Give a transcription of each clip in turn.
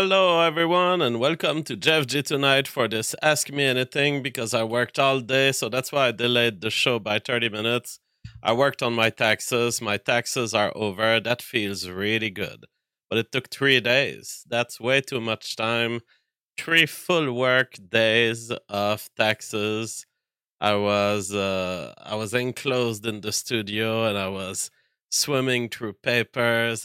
Hello, everyone, and welcome to Jeff G tonight for this Ask Me Anything because I worked all day, so that's why I delayed the show by 30 minutes. I worked on my taxes. My taxes are over. That feels really good. But it took 3 days. That's way too much time. 3 full work days of taxes. I was enclosed in the studio and I was swimming through papers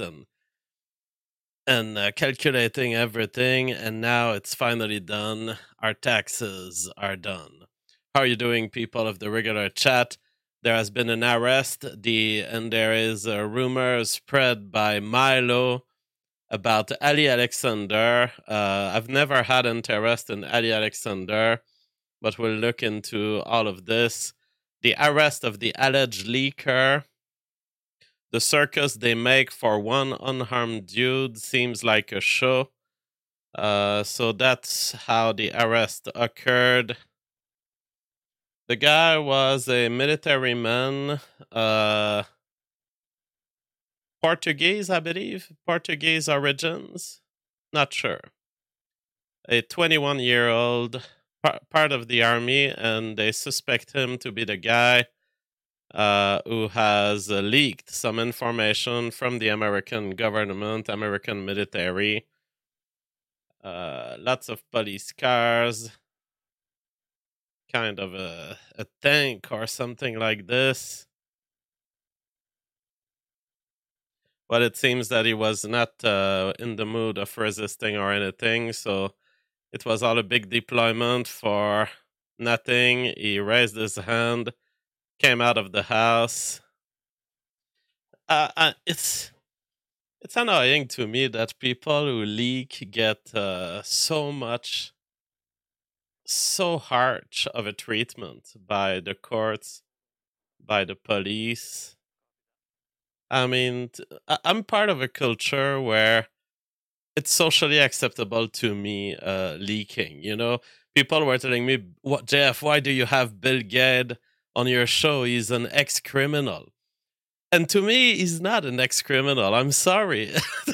and calculating everything, and now it's finally done. Our taxes are done. How are you doing, people of the regular chat? There has been an arrest, and there is a rumor spread by Milo about Ali Alexander. I've never had interest in Ali Alexander, but we'll look into all of this. The arrest of the alleged leaker. The circus they make for one unharmed dude seems like a show. So that's how the arrest occurred. The guy was a military man, Portuguese, I believe, Portuguese origins. Not sure. A 21-year-old, part of the army, and they suspect him to be the guy who has leaked some information from the American government, American military. Lots of police cars, kind of a tank or something like this. But it seems that he was not in the mood of resisting or anything, so it was all a big deployment for nothing. He raised his hand, came out of the house. It's annoying to me that people who leak get so harsh of a treatment by the courts, by the police. I mean, I'm part of a culture where it's socially acceptable to me leaking. People were telling me, "What, Jeff? Why do you have Bill Gates on your show? He's an ex-criminal." And to me, he's not an ex-criminal. I'm sorry.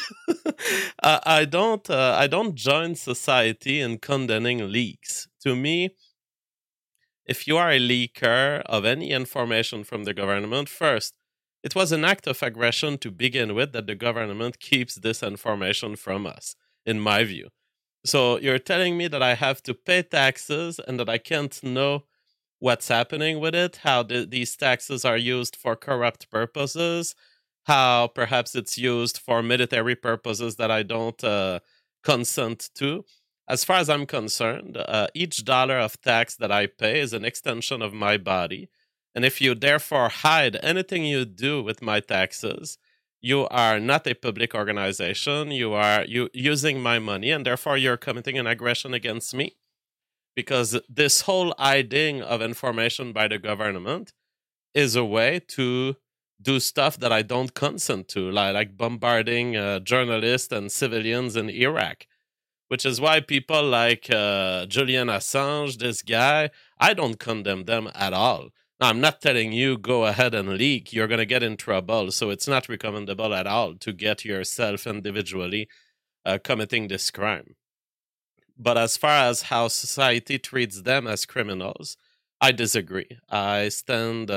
I don't join society in condemning leaks. To me, if you are a leaker of any information from the government, first, it was an act of aggression to begin with that the government keeps this information from us, in my view. So you're telling me that I have to pay taxes and that I can't know what's happening with it, how these taxes are used for corrupt purposes, how perhaps it's used for military purposes that I don't consent to. As far as I'm concerned, each dollar of tax that I pay is an extension of my body. And if you therefore hide anything you do with my taxes, you are not a public organization. You are using my money, and therefore you're committing an aggression against me. Because this whole hiding of information by the government is a way to do stuff that I don't consent to, like bombarding journalists and civilians in Iraq. Which is why people like Julian Assange, this guy, I don't condemn them at all. Now, I'm not telling you go ahead and leak. You're going to get in trouble. So it's not recommendable at all to get yourself individually committing this crime. But as far as how society treats them as criminals, I disagree. I stand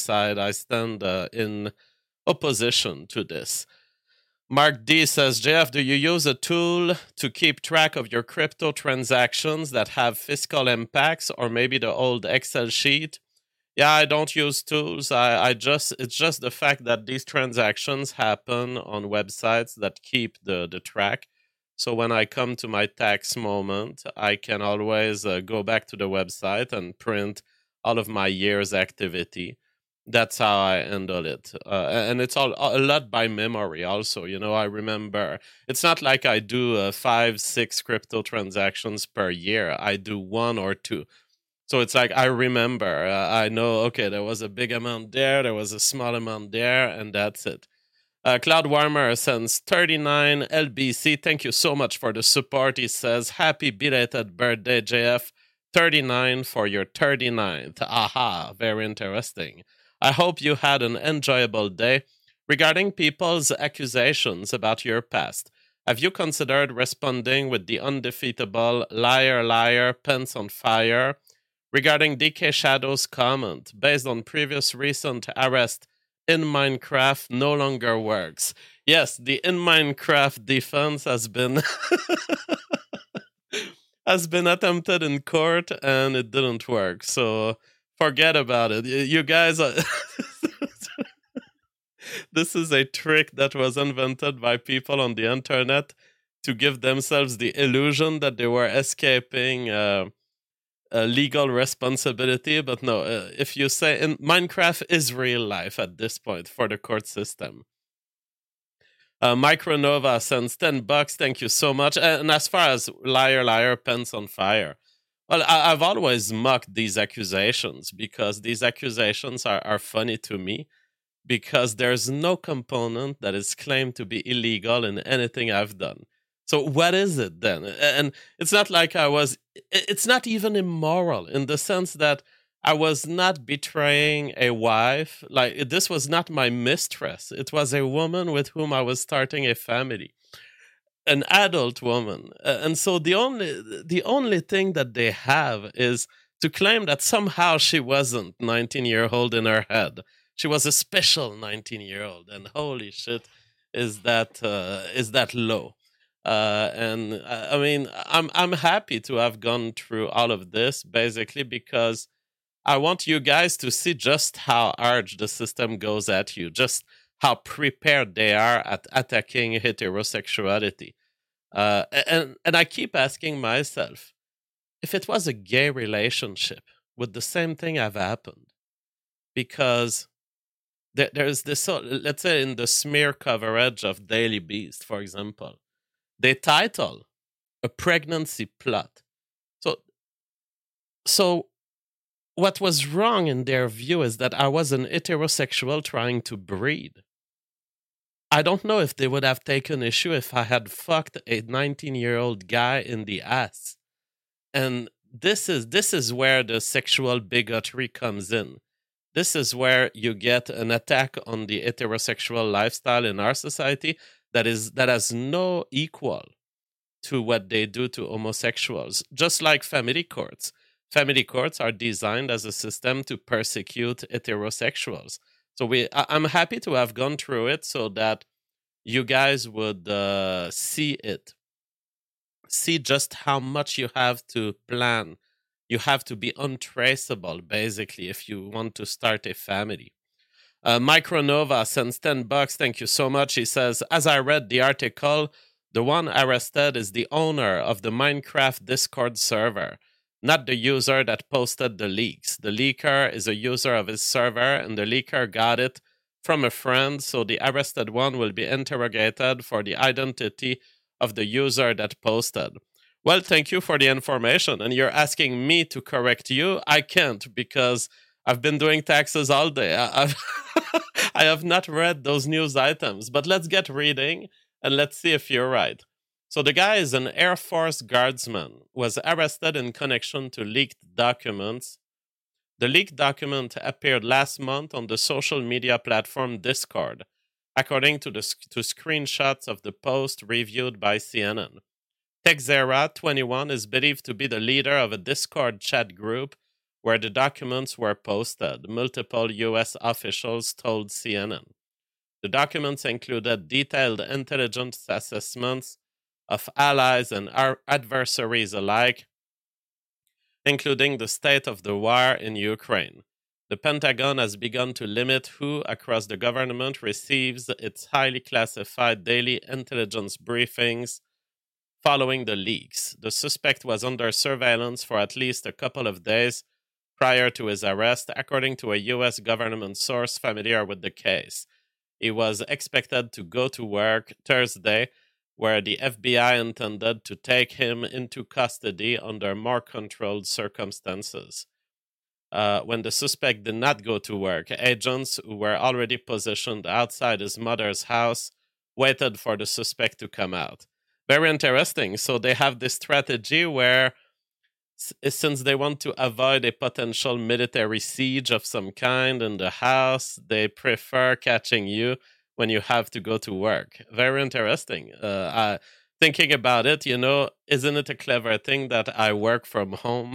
in opposition to this. Mark D says, Jeff, do you use a tool to keep track of your crypto transactions that have fiscal impacts, or maybe the old Excel sheet? Yeah, I don't use tools. It's just the fact that these transactions happen on websites that keep the track. So when I come to my tax moment, I can always go back to the website and print all of my year's activity. That's how I handle it. And it's a lot by memory also. I remember. It's not like I do 5, 6 crypto transactions per year. I do 1 or 2. So it's like I remember. I know, okay, there was a big amount there was a small amount there, and that's it. Cloud Warmer sends 39 LBC. Thank you so much for the support. He says, happy belated birthday, JF. 39 for your 39th. Aha, very interesting. I hope you had an enjoyable day. Regarding people's accusations about your past, Have you considered responding with the undefeatable liar, liar, pants on fire regarding DK Shadow's comment based on previous recent arrest in Minecraft no longer works? Yes, the in Minecraft defense has been has been attempted in court and it didn't work. So forget about it. You guys are this is a trick that was invented by people on the internet to give themselves the illusion that they were escaping legal responsibility. But no, if you say in Minecraft is real life at this point for the court system. Micronova sends $10. Thank you so much. And as far as liar, liar, pants on fire, well, I've always mocked these accusations because these accusations are funny to me because there's no component that is claimed to be illegal in anything I've done. So what is it then? And it's not like it's not even immoral in the sense that I was not betraying a wife. Like, this was not my mistress. It was a woman with whom I was starting a family, an adult woman. And so the only thing that they have is to claim that somehow she wasn't 19-year-old in her head. She was a special 19-year-old, and holy shit, is that low? And I mean, I'm happy to have gone through all of this basically because I want you guys to see just how hard the system goes at you, just how prepared they are at attacking heterosexuality. And I keep asking myself, if it was a gay relationship, would the same thing have happened? Because there's this, let's say in the smear coverage of Daily Beast, for example, they title a pregnancy plot. So what was wrong in their view is that I was an heterosexual trying to breed. I don't know if they would have taken issue if I had fucked a 19-year-old guy in the ass. And this is where the sexual bigotry comes in. This is where you get an attack on the heterosexual lifestyle in our society that has no equal to what they do to homosexuals. Just like family courts. Family courts are designed as a system to persecute heterosexuals. So I'm happy to have gone through it so that you guys would see it. See just how much you have to plan. You have to be untraceable, basically, if you want to start a family. Micronova sends $10. Thank you so much. He says, as I read the article, the one arrested is the owner of the Minecraft Discord server, not the user that posted the leaks. The leaker is a user of his server, and the leaker got it from a friend, so the arrested one will be interrogated for the identity of the user that posted. Well, thank you for the information, and you're asking me to correct you. I can't because I've been doing taxes all day. I have not read those news items, but let's get reading and let's see if you're right. So the guy is an Air Force guardsman, was arrested in connection to leaked documents. The leaked document appeared last month on the social media platform Discord, according to screenshots of the post reviewed by CNN. Texera 21 is believed to be the leader of a Discord chat group where the documents were posted, multiple U.S. officials told CNN. The documents included detailed intelligence assessments of allies and adversaries alike, including the state of the war in Ukraine. The Pentagon has begun to limit who across the government receives its highly classified daily intelligence briefings following the leaks. The suspect was under surveillance for at least a couple of days prior to his arrest, according to a U.S. government source familiar with the case. He was expected to go to work Thursday, where the FBI intended to take him into custody under more controlled circumstances. When the suspect did not go to work, agents who were already positioned outside his mother's house waited for the suspect to come out. Very interesting. So they have this strategy where, since they want to avoid a potential military siege of some kind in the house, they prefer catching you when you have to go to work. Very interesting. Thinking about it, isn't it a clever thing that I work from home?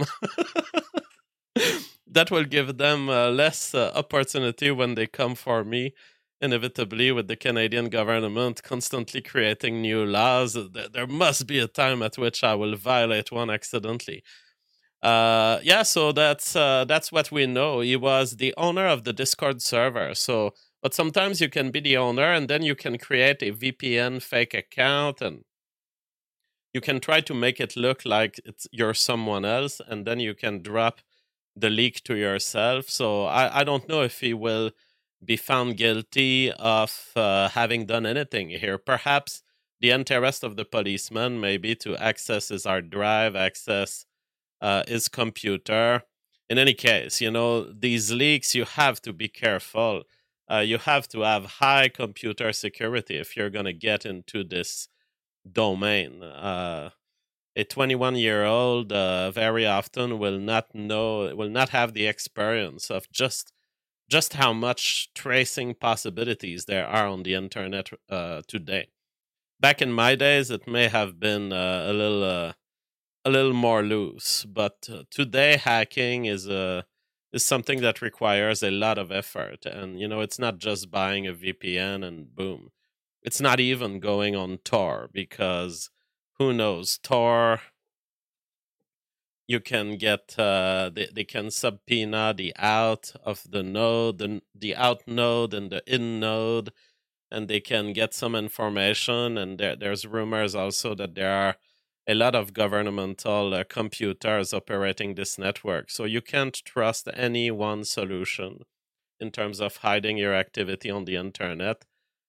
That will give them less opportunity when they come for me. Inevitably, with the Canadian government constantly creating new laws, there must be a time at which I will violate one accidentally. Yeah, so that's what we know. He was the owner of the Discord server. So, but sometimes you can be the owner, and then you can create a VPN fake account, and you can try to make it look like you're someone else, and then you can drop the leak to yourself. So I don't know if he will be found guilty of having done anything here. Perhaps the interest of the policeman may be to access his hard drive, access his computer. In any case, these leaks, you have to be careful. You have to have high computer security if you're going to get into this domain. A 21-year-old very often will not have the experience of just how much tracing possibilities there are on the internet today. Back in my days, it may have been a little more loose, but today hacking is something that requires a lot of effort, and it's not just buying a VPN and boom. It's not even going on Tor, because who knows, Tor, you can get they can subpoena the out of the node, the out node and the in node, and they can get some information. And there's rumors also that there are a lot of governmental computers operating this network, so you can't trust any one solution in terms of hiding your activity on the internet.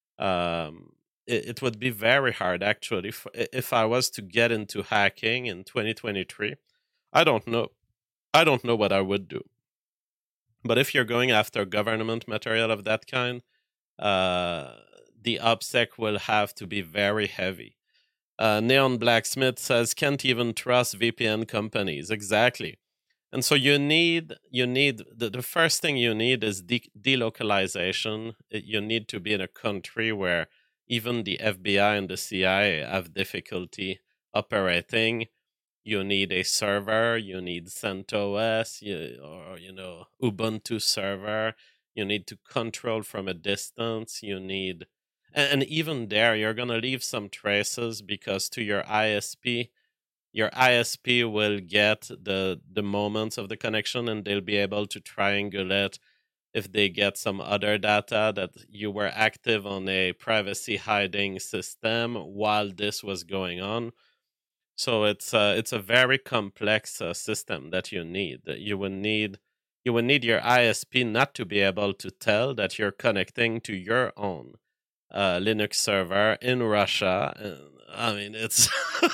It would be very hard, actually, if I was to get into hacking in 2023. I don't know. I don't know what I would do. But if you're going after government material of that kind, the OPSEC will have to be very heavy. Neon Blacksmith says, can't even trust VPN companies. Exactly. And so you need the first thing you need is delocalization. You need to be in a country where even the FBI and the CIA have difficulty operating. You need a server. You need CentOS, or Ubuntu server. You need to control from a distance. You need, and even there, you're gonna leave some traces, because to your ISP will get the moments of the connection, and they'll be able to triangulate if they get some other data that you were active on a privacy hiding system while this was going on. So it's a very complex system that you need. You will need your ISP not to be able to tell that you're connecting to your own Linux server in Russia. I mean, it's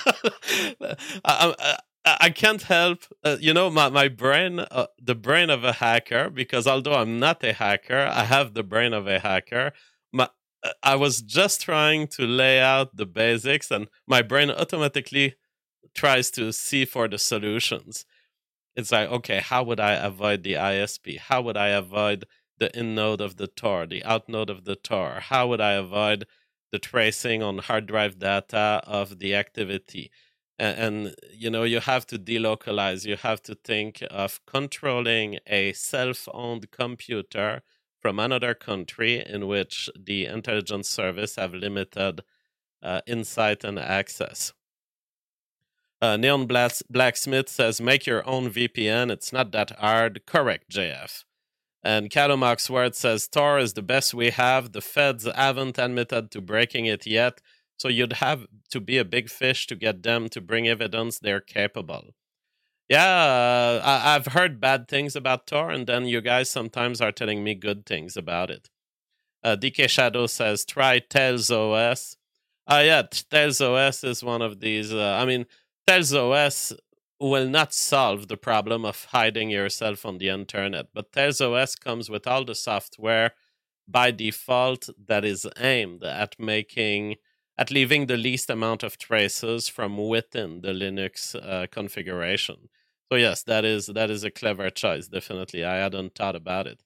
I can't help my brain, the brain of a hacker, because although I'm not a hacker, I have the brain of a hacker. I was just trying to lay out the basics, and my brain automatically tries to see for the solutions. It's like, okay, how would I avoid the ISP? How would I avoid the in node of the Tor, the out node of the Tor? How would I avoid the tracing on hard drive data of the activity? And you have to delocalize. You have to think of controlling a self-owned computer from another country in which the intelligence service have limited insight and access. Neon Blacksmith says, make your own VPN. It's not that hard. Correct, JF. And Callum Oxford says, Tor is the best we have. The feds haven't admitted to breaking it yet, so you'd have to be a big fish to get them to bring evidence they're capable. Yeah, I've heard bad things about Tor, and then you guys sometimes are telling me good things about it. DK Shadow says, try Tails OS. Yeah, Tails OS is one of these. Tails OS will not solve the problem of hiding yourself on the internet, but Tails OS comes with all the software by default that is aimed at leaving the least amount of traces from within the Linux configuration. So yes, that is a clever choice. Definitely, I hadn't thought about it.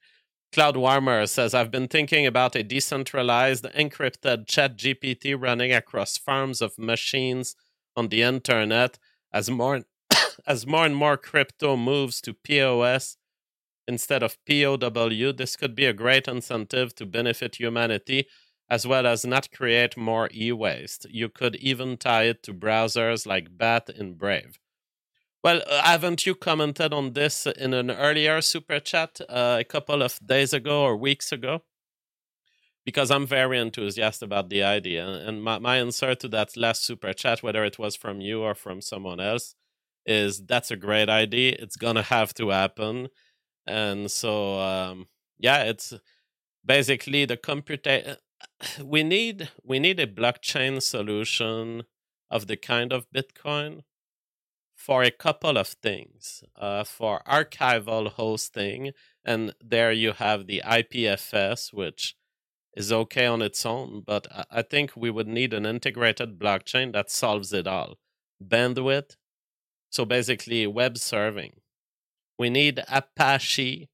Cloud Warmer says, I've been thinking about a decentralized, encrypted ChatGPT running across farms of machines on the internet as more as more and more crypto moves to POS instead of POW. This could be a great incentive to benefit humanity as well as not create more e-waste. You could even tie it to browsers like Bat and Brave. Well, haven't you commented on this in an earlier super chat a couple of days ago or weeks ago? Because I'm very enthusiastic about the idea. And my answer to that last super chat, whether it was from you or from someone else, is that's a great idea. It's going to have to happen. And so, yeah, it's basically the computer. We need a blockchain solution of the kind of Bitcoin for a couple of things. For archival hosting, and there you have the IPFS, which is okay on its own, but I think we would need an integrated blockchain that solves it all. Bandwidth, so basically web serving. We need Apache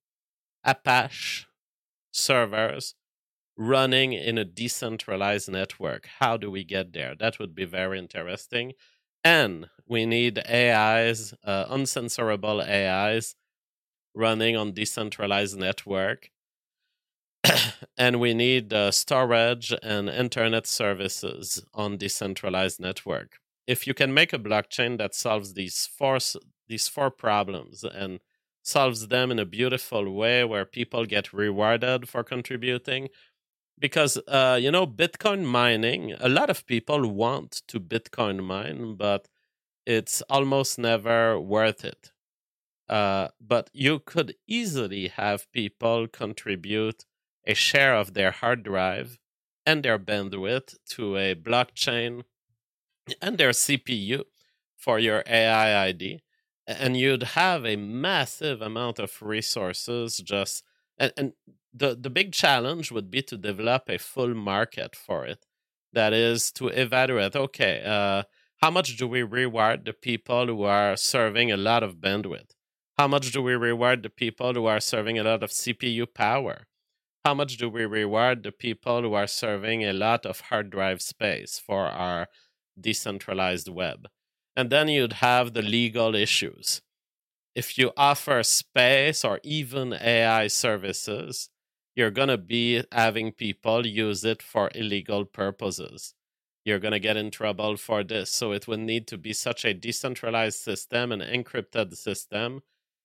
servers running in a decentralized network. How do we get there? That would be very interesting. And we need AIs, uncensorable AIs, running on decentralized network. And we need storage and internet services on decentralized network. If you can make a blockchain that solves these four problems and solves them in a beautiful way where people get rewarded for contributing, because Bitcoin mining, a lot of people want to Bitcoin mine, but it's almost never worth it. But you could easily have people contribute a share of their hard drive and their bandwidth to a blockchain and their CPU for your AI ID, and you'd have a massive amount of resources just and the big challenge would be to develop a full market for it. That is to evaluate, okay, how much do we reward the people who are serving a lot of bandwidth? How much do we reward the people who are serving a lot of CPU power? How much do we reward the people who are serving a lot of hard drive space for our decentralized web? And then you'd have the legal issues. If you offer space or even AI services, you're going to be having people use it for illegal purposes. You're going to get in trouble for this. So it would need to be such a decentralized system, an encrypted system,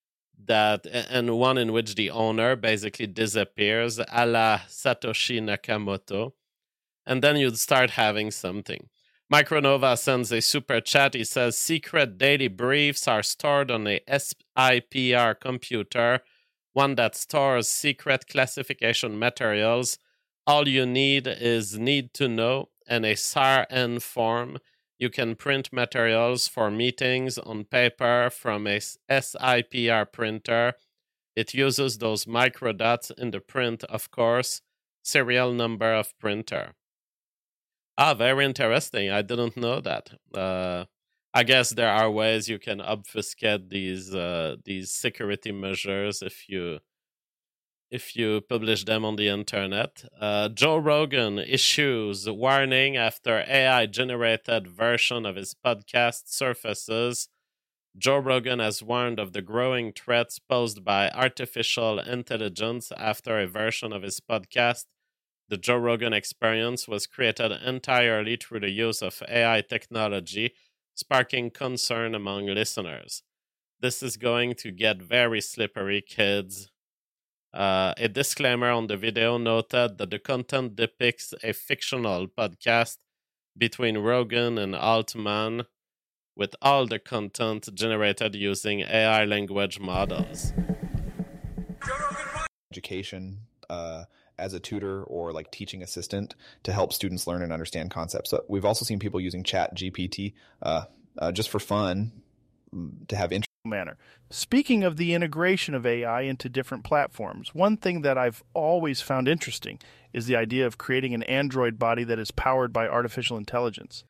and one in which the owner basically disappears, a la Satoshi Nakamoto. And then you'd start having something. Micronova sends a super chat. He says, secret daily briefs are stored on a SIPR computer, one that stores secret classification materials. All you need is need to know and a SAR-N form. You can print materials for meetings on paper from a SIPR printer. It uses those microdots in the print, of course, serial number of printer. Very interesting. I didn't know that. I guess there are ways you can obfuscate these security measures if you publish them on the internet. Joe Rogan issues warning after AI-generated version of his podcast surfaces. Joe Rogan has warned of the growing threats posed by artificial intelligence after a version of his podcast, The Joe Rogan Experience, was created entirely through the use of AI technology, sparking concern among listeners. This is going to get very slippery, kids. A disclaimer on the video noted that the content depicts a fictional podcast between Rogan and Altman, with all the content generated using AI language models. Education as a tutor or like teaching assistant to help students learn and understand concepts. So we've also seen people using ChatGPT just for fun to have manner. Speaking of the integration of AI into different platforms, one thing that I've always found interesting is the idea of creating an android body that is powered by artificial intelligence.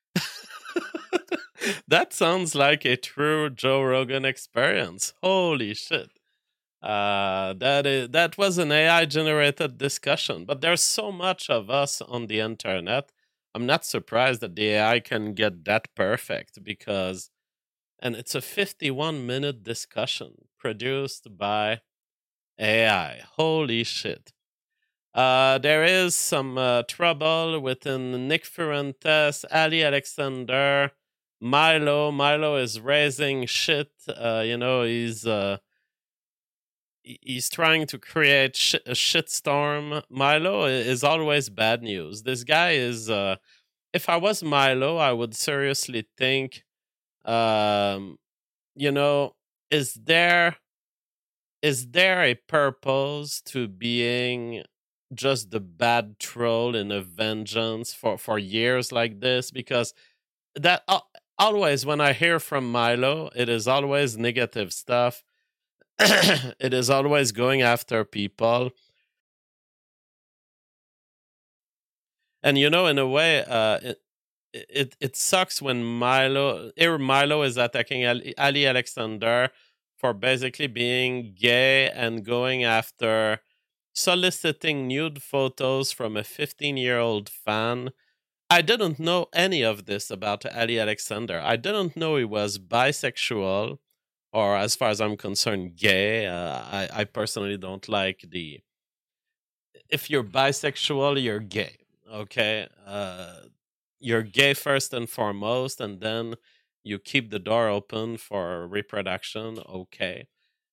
That sounds like a true Joe Rogan experience. Holy shit. That was an AI generated discussion, but there's so much of us on the internet. I'm not surprised that the AI can get that perfect and it's a 51-minute discussion produced by AI. Holy shit. There is some trouble within Nick Fuentes, Ali Alexander, Milo. Milo is raising shit. He's trying to create a shitstorm. Milo is always bad news. This guy is. If I was Milo, I would seriously think. You know, is there a purpose to being just the bad troll in a vengeance for years like this? Because that always when I hear from Milo, it is always negative stuff. It is always going after people. And in a way, it sucks when Milo is attacking Ali Alexander for basically being gay and going after soliciting nude photos from a 15-year-old fan. I didn't know any of this about Ali Alexander. I didn't know he was bisexual, or as far as I'm concerned, gay. I personally don't like if you're bisexual, you're gay. Okay? You're gay first and foremost, and then you keep the door open for reproduction. Okay.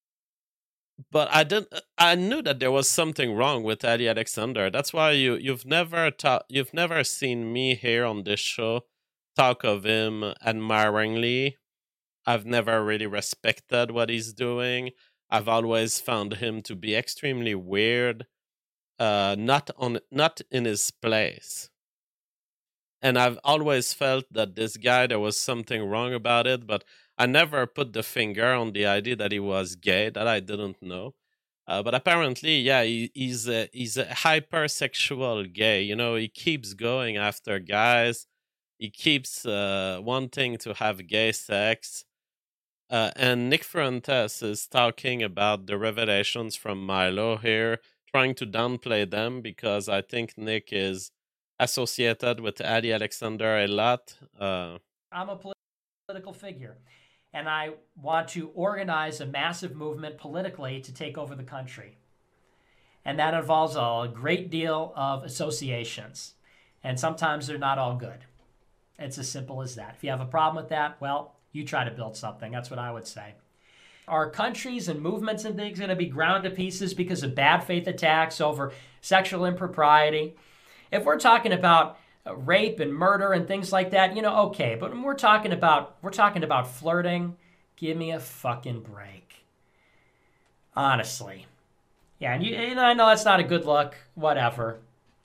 But I knew that there was something wrong with Ali Alexander. That's why you've never seen me here on this show talk of him admiringly. I've never really respected what he's doing. I've always found him to be extremely weird, not in his place. And I've always felt that this guy, there was something wrong about it, but I never put the finger on the idea that he was gay. That I didn't know. But apparently, yeah, he's a hypersexual gay. He keeps going after guys. He keeps wanting to have gay sex. And Nick Fuentes is talking about the revelations from Milo here, trying to downplay them because I think Nick is associated with Ali Alexander a lot. I'm a political figure, and I want to organize a massive movement politically to take over the country. And that involves a great deal of associations. And sometimes they're not all good. It's as simple as that. If you have a problem with that, well, you try to build something. That's what I would say. Are countries and movements and things going to be ground to pieces because of bad faith attacks over sexual impropriety? If we're talking about rape and murder and things like that, okay. But when we're talking about flirting, give me a fucking break. Honestly. Yeah, and I know that's not a good look, whatever.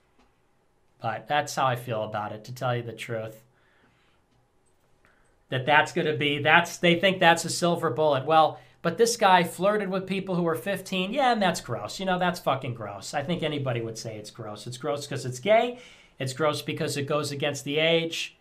But that's how I feel about it, to tell you the truth. That's going to be, they think that's a silver bullet. Well, but this guy flirted with people who were 15. Yeah, and that's gross. That's fucking gross. I think anybody would say it's gross. It's gross because it's gay. It's gross because it goes against the age.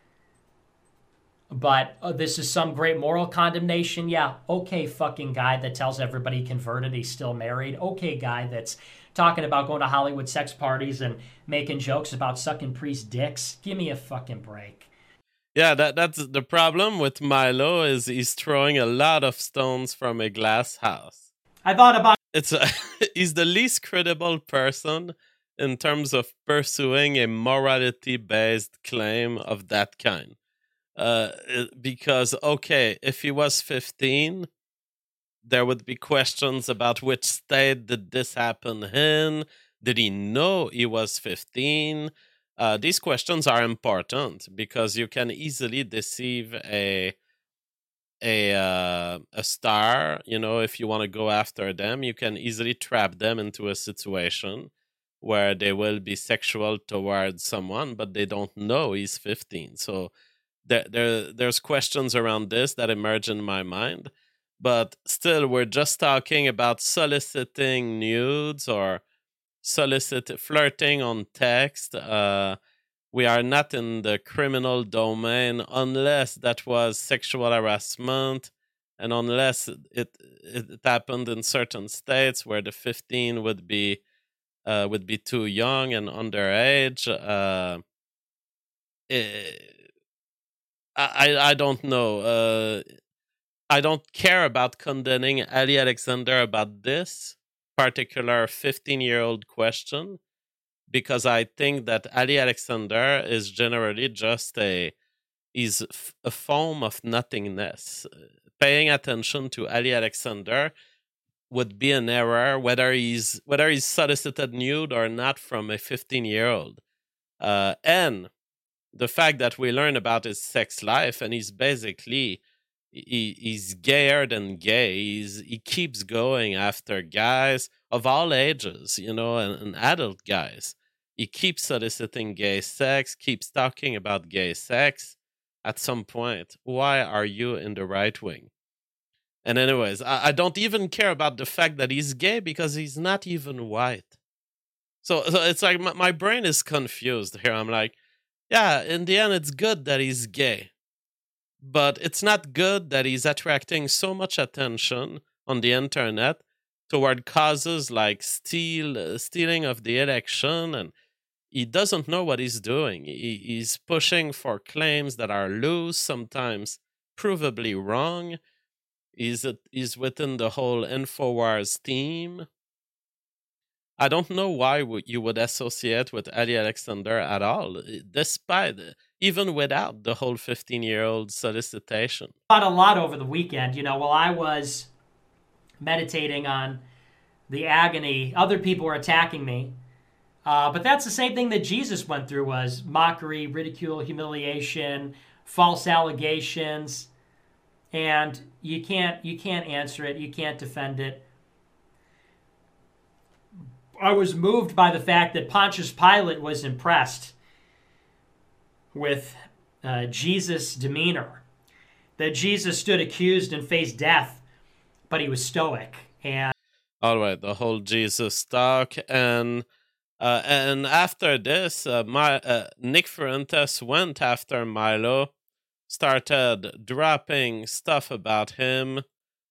But this is some great moral condemnation. Yeah, okay, fucking guy that tells everybody he converted, he's still married. Okay, guy that's talking about going to Hollywood sex parties and making jokes about sucking priest dicks. Give me a fucking break. Yeah, that's the problem with Milo is he's throwing a lot of stones from a glass house. I thought about he's the least credible person in terms of pursuing a morality-based claim of that kind. Because, okay, if he was 15, there would be questions about which state did this happen in. Did he know he was 15? These questions are important because you can easily deceive a star. If you want to go after them, you can easily trap them into a situation where they will be sexual towards someone, but they don't know he's 15. So there's questions around this that emerge in my mind. But still, we're just talking about soliciting nudes or flirting on text. We are not in the criminal domain unless that was sexual harassment and unless it happened in certain states where the 15 would be too young and underage, I don't know. I don't care about condemning Ali Alexander about this particular 15-year-old question, because I think that Ali Alexander is generally just a form of nothingness. Paying attention to Ali Alexander would be an error, whether he's solicited nude or not from a 15-year-old. And the fact that we learn about his sex life, and he's basically he's gayer than gay. He keeps going after guys of all ages, and adult guys. He keeps soliciting gay sex, keeps talking about gay sex. At some point, why are you in the right wing? And anyways, I don't even care about the fact that he's gay, because he's not even white. So it's like my brain is confused here. I'm like, yeah, in the end, it's good that he's gay, but it's not good that he's attracting so much attention on the internet toward causes like stealing of the election, and he doesn't know what he's doing. He's pushing for claims that are loose, sometimes provably wrong. He's within the whole InfoWars team. I don't know why you would associate with Ali Alexander at all, despite, even without the whole 15-year-old solicitation. Thought a lot over the weekend, while I was meditating on the agony, other people were attacking me. But that's the same thing that Jesus went through, was mockery, ridicule, humiliation, false allegations, and you can't answer it, you can't defend it. I was moved by the fact that Pontius Pilate was impressed with Jesus' demeanor, that Jesus stood accused and faced death, but he was stoic. And all right, the whole Jesus talk, and after this, Nick Fuentes went after Milo, started dropping stuff about him,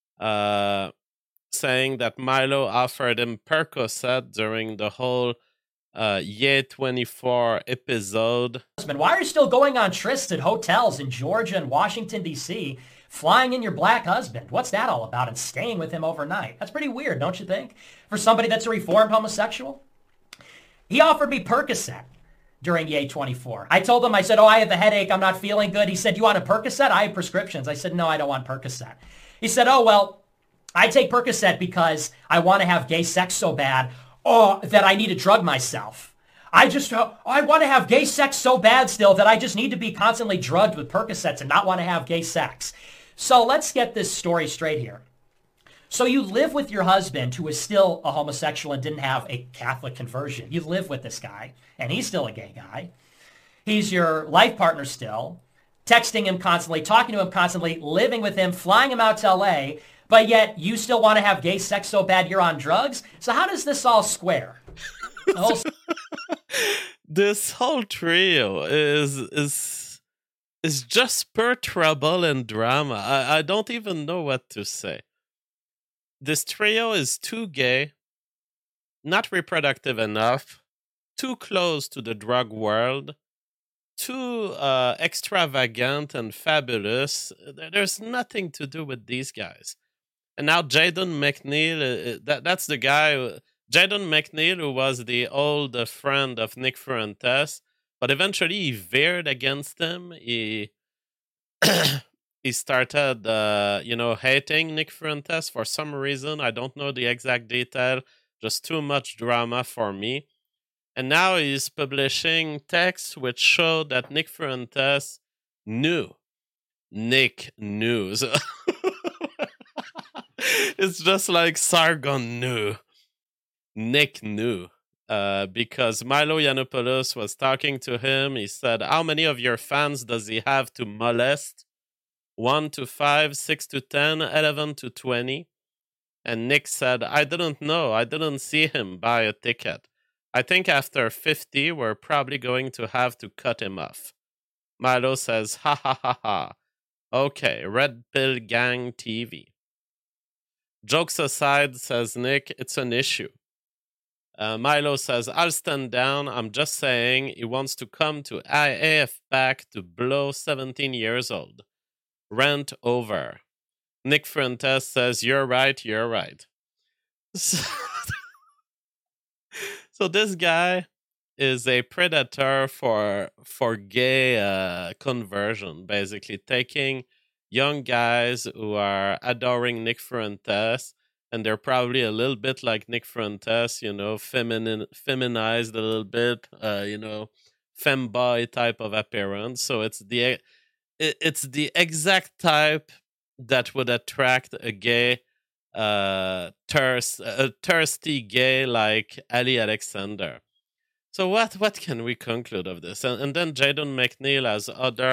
saying that Milo offered him Percocet during the whole Ye 24 episode. Why are you still going on trysts at hotels in Georgia and Washington, D.C., flying in your black husband? What's that all about? And staying with him overnight? That's pretty weird, don't you think? For somebody that's a reformed homosexual? He offered me Percocet during Ye 24. I told him, I said, I have a headache, I'm not feeling good. He said, you want a Percocet? I have prescriptions. I said, no, I don't want Percocet. He said, I take Percocet because I want to have gay sex so bad, that I need to drug myself. I want to have gay sex so bad still that I just need to be constantly drugged with Percocets and not want to have gay sex. So let's get this story straight here. So you live with your husband, who is still a homosexual and didn't have a Catholic conversion. You live with this guy, and he's still a gay guy. He's your life partner still, texting him constantly, talking to him constantly, living with him, flying him out to LA, but yet you still want to have gay sex so bad you're on drugs? So how does this all square? This whole trio is just pure trouble and drama. I don't even know what to say. This trio is too gay, not reproductive enough, too close to the drug world, too extravagant and fabulous. There's nothing to do with these guys. And now Jaden McNeil, that's the guy, Jaden McNeil, who was the old friend of Nick Fuentes, but eventually he veered against him. He started, hating Nick Fuentes for some reason. I don't know the exact detail, just too much drama for me. And now he's publishing texts which show that Nick Fuentes knew. Nick knew. It's just like Sargon knew. Nick knew. Because Milo Yiannopoulos was talking to him. He said, how many of your fans does he have to molest? 1 to 5, 6 to 10, 11 to 20. And Nick said, I didn't know. I didn't see him buy a ticket. I think after 50, we're probably going to have to cut him off. Milo says, ha ha ha ha. Okay, Red Pill Gang TV. Jokes aside, says Nick, it's an issue. Milo says, I'll stand down. I'm just saying he wants to come to AF back to blow 17 years old. Rant over. Nick Fuentes says, you're right. So this guy is a predator for gay conversion, basically taking young guys who are adoring Nick Fuentes, and they're probably a little bit like Nick Fuentes, feminized a little bit, femboy type of appearance. So it's the exact type that would attract a gay, thirsty gay like Ali Alexander. So what can we conclude of this? And then Jadon McNeil has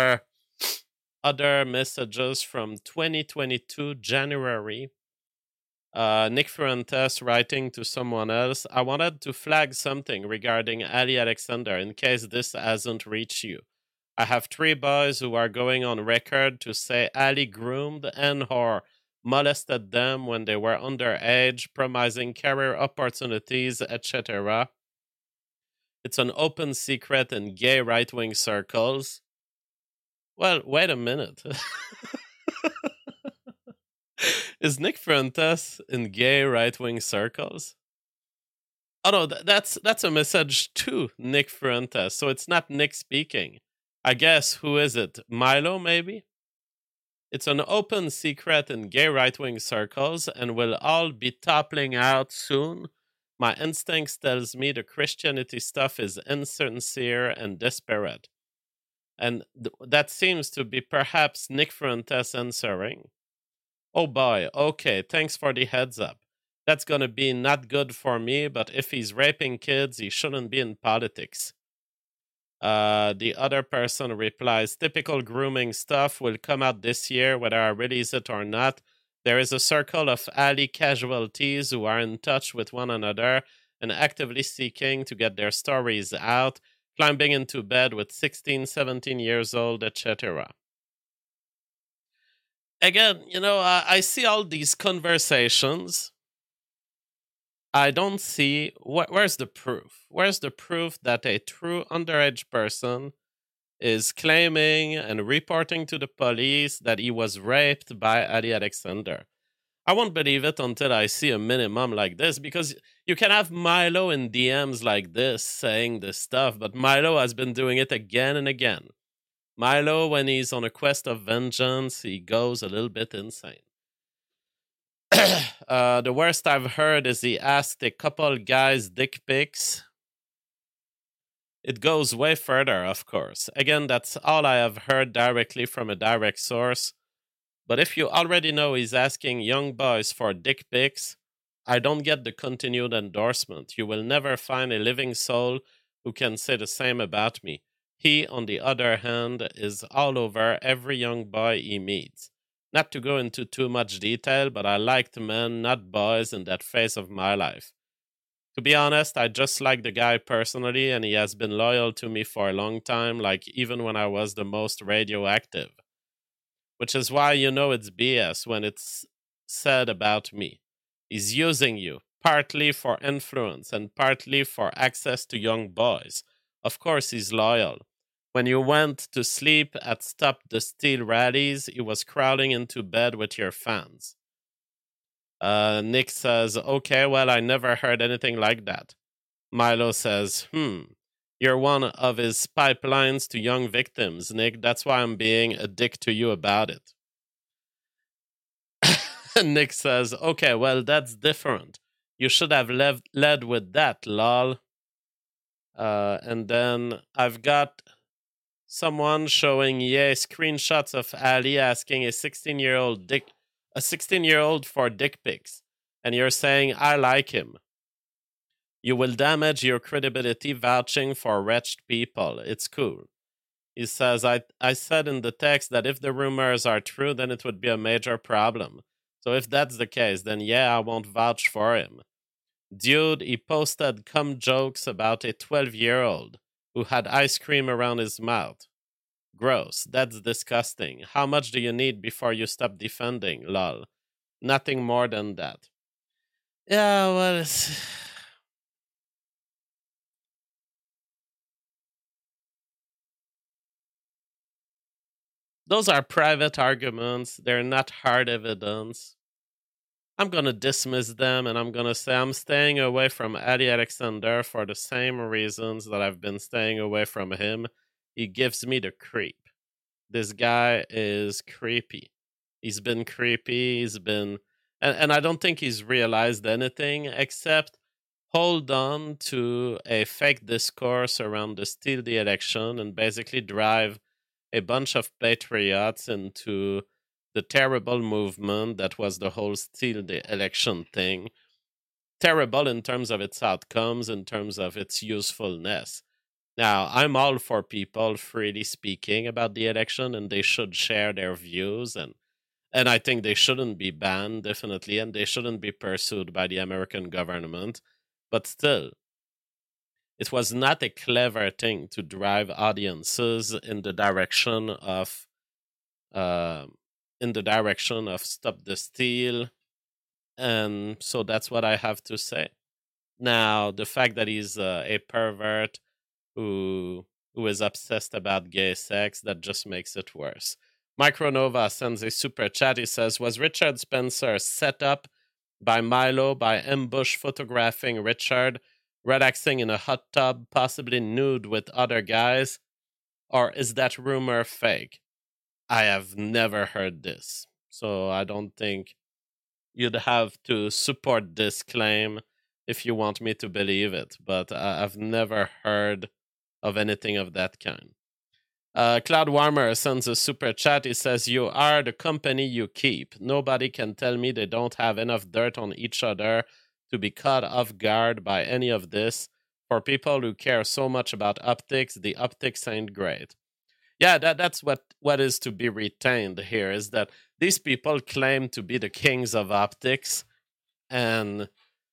other messages from 2022 January. Nick Fuentes writing to someone else. I wanted to flag something regarding Ali Alexander in case this hasn't reached you. I have 3 boys who are going on record to say Ali groomed and or molested them when they were underage, promising career opportunities, etc. It's an open secret in gay right-wing circles. Well, wait a minute. Is Nick Fuentes in gay right-wing circles? Oh no, that's a message to Nick Fuentes, so it's not Nick speaking. I guess, who is it? Milo, maybe? It's an open secret in gay right-wing circles and will all be toppling out soon. My instincts tells me the Christianity stuff is insincere and desperate. And that seems to be perhaps Nick Fuentes answering. Oh boy, okay, thanks for the heads up. That's gonna be not good for me, but if he's raping kids, he shouldn't be in politics. The other person replies, typical grooming stuff will come out this year, whether I release it or not. There is a circle of Ali casualties who are in touch with one another and actively seeking to get their stories out, climbing into bed with 16, 17 years old, etc. Again, I see all these conversations. I don't see where's the proof? Where's the proof that a true underage person is claiming and reporting to the police that he was raped by Ali Alexander? I won't believe it until I see a minimum like this, because you can have Milo in DMs like this saying this stuff, but Milo has been doing it again and again. Milo, when he's on a quest of vengeance, he goes a little bit insane. The worst I've heard is he asked a couple guys dick pics. It goes way further, of course. Again, that's all I have heard directly from a direct source. But if you already know he's asking young boys for dick pics, I don't get the continued endorsement. You will never find a living soul who can say the same about me. He, on the other hand, is all over every young boy he meets. Not to go into too much detail, but I liked men, not boys, in that phase of my life. To be honest, I just like the guy personally, and he has been loyal to me for a long time, like even when I was the most radioactive. Which is why it's BS when it's said about me. He's using you, partly for influence and partly for access to young boys. Of course he's loyal. When you went to sleep at Stop the Steal rallies, he was crawling into bed with your fans. Nick says, okay, well, I never heard anything like that. Milo says, you're one of his pipelines to young victims, Nick. That's why I'm being a dick to you about it. Nick says, okay, well, that's different. You should have led with that, lol. And then I've got someone showing screenshots of Ali asking a 16-year-old for dick pics, and you're saying I like him. You will damage your credibility vouching for wretched people. It's cool. He says, I said in the text that if the rumors are true, then it would be a major problem. So if that's the case, then I won't vouch for him. Dude, he posted cum jokes about a 12-year-old who had ice cream around his mouth. Gross. That's disgusting. How much do you need before you stop defending? Lol. Nothing more than that. Yeah, well, those are private arguments. They're not hard evidence. I'm going to dismiss them and I'm going to say I'm staying away from Ali Alexander for the same reasons that I've been staying away from him. He gives me the creep. This guy is creepy. He's been creepy. And I don't think he's realized anything except hold on to a fake discourse around the steal the election and basically drive a bunch of patriots into the terrible movement that was the whole steal the election thing. Terrible in terms of its outcomes, in terms of its usefulness. Now, I'm all for people freely speaking about the election, and they should share their views, and I think they shouldn't be banned, definitely, and they shouldn't be pursued by the American government. But still, it was not a clever thing to drive audiences in the direction of stop the steal, and so that's what I have to say. Now, the fact that he's a pervert who is obsessed about gay sex, that just makes it worse. Micronova sends a super chat. He says, was Richard Spencer set up by Milo by ambush photographing Richard relaxing in a hot tub, possibly nude with other guys? Or is that rumor fake? I have never heard this, so I don't think you'd have to support this claim if you want me to believe it, but I've never heard of anything of that kind. Cloud Warmer sends a super chat. He says, you are the company you keep. Nobody can tell me they don't have enough dirt on each other to be caught off guard by any of this. For people who care so much about optics, the optics ain't great. Yeah, that's what is to be retained here, is that these people claim to be the kings of optics, and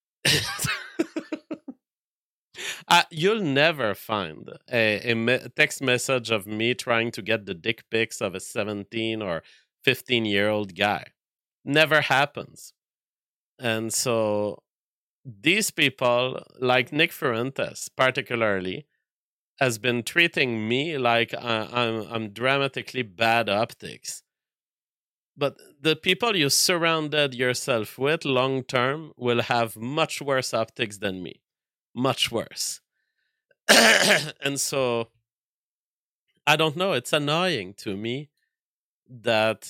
you'll never find a text message of me trying to get the dick pics of a 17 or 15-year-old guy. Never happens. And so these people, like Nick Fuentes particularly, has been treating me like I'm dramatically bad optics. But the people you surrounded yourself with long term will have much worse optics than me. Much worse. And so I don't know, it's annoying to me that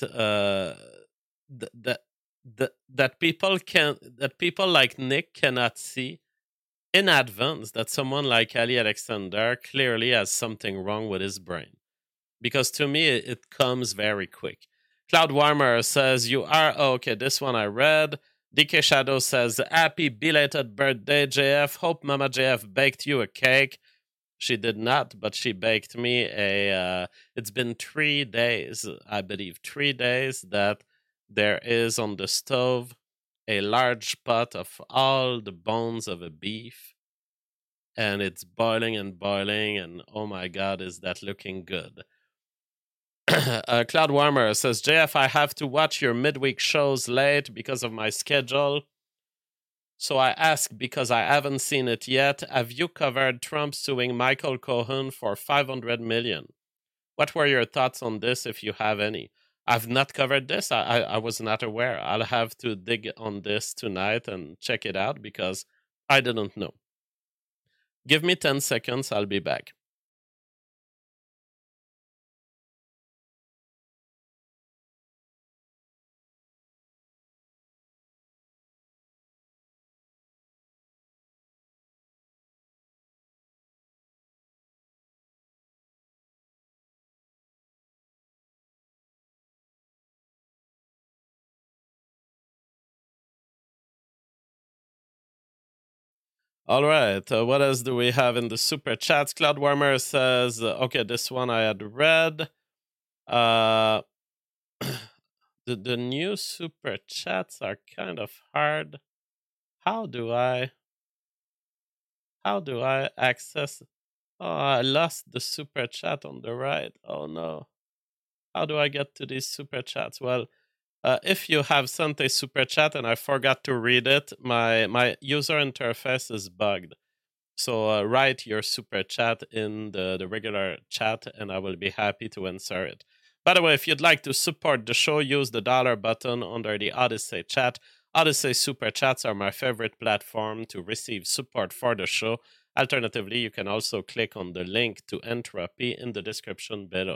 that people like Nick cannot see in advance that someone like Ali Alexander clearly has something wrong with his brain. Because to me, it comes very quick. Cloud Warmer says, okay, this one I read. DK Shadow says, happy belated birthday, JF. Hope Mama JF baked you a cake. She did not, but she baked me it's been 3 days, I believe, 3 days that there is on the stove a large pot of all the bones of a beef, and it's boiling and boiling, and oh my God, is that looking good. Cloud Warmer says, JF, I have to watch your midweek shows late because of my schedule. So I ask because I haven't seen it yet. Have you covered Trump suing Michael Cohen for $500 million? What were your thoughts on this, if you have any? I've not covered this. I was not aware. I'll have to dig on this tonight and check it out because I didn't know. Give me 10 seconds. I'll be back. All right. What else do we have in the super chats? Cloud Warmer says, okay, this one I had read. The new super chats are kind of hard. How do I access? Oh, I lost the super chat on the right. Oh no. How do I get to these super chats? Well, if you have sent a super chat and I forgot to read it, my user interface is bugged. So write your super chat in the regular chat and I will be happy to answer it. By the way, if you'd like to support the show, use the dollar button under the Odyssey chat. Odyssey super chats are my favorite platform to receive support for the show. Alternatively, you can also click on the link to Entropy in the description below.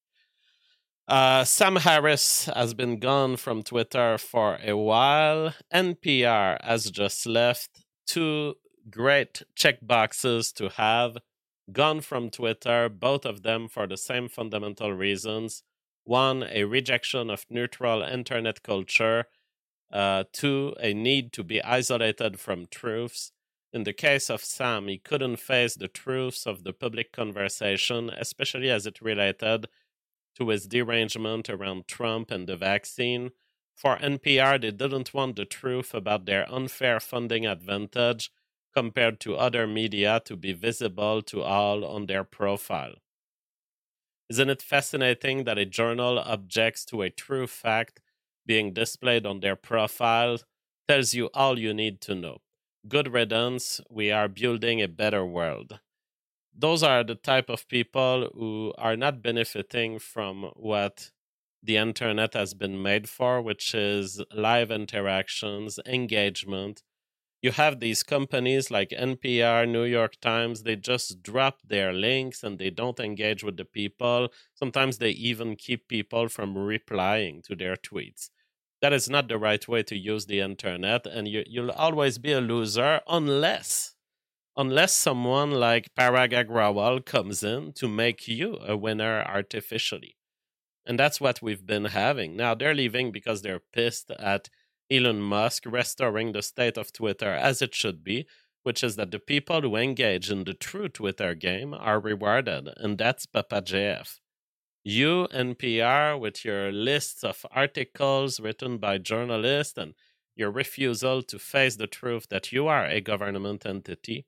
Sam Harris has been gone from Twitter for a while. NPR has just left. Two great checkboxes to have. Gone from Twitter, both of them for the same fundamental reasons. One, a rejection of neutral internet culture. Two, a need to be isolated from truths. In the case of Sam, he couldn't face the truths of the public conversation, especially as it related to his derangement around Trump and the vaccine. For NPR, they didn't want the truth about their unfair funding advantage compared to other media to be visible to all on their profile. Isn't it fascinating that a journal objects to a true fact being displayed on their profile? Tells you all you need to know. Good riddance, we are building a better world. Those are the type of people who are not benefiting from what the internet has been made for, which is live interactions, engagement. You have these companies like NPR, New York Times, they just drop their links and they don't engage with the people. Sometimes they even keep people from replying to their tweets. That is not the right way to use the internet, and you'll always be a loser unless someone like Parag Agrawal comes in to make you a winner artificially. And that's what we've been having. Now they're leaving because they're pissed at Elon Musk restoring the state of Twitter as it should be, which is that the people who engage in the true Twitter game are rewarded, and that's Papa JF. You, NPR, with your lists of articles written by journalists and your refusal to face the truth that you are a government entity,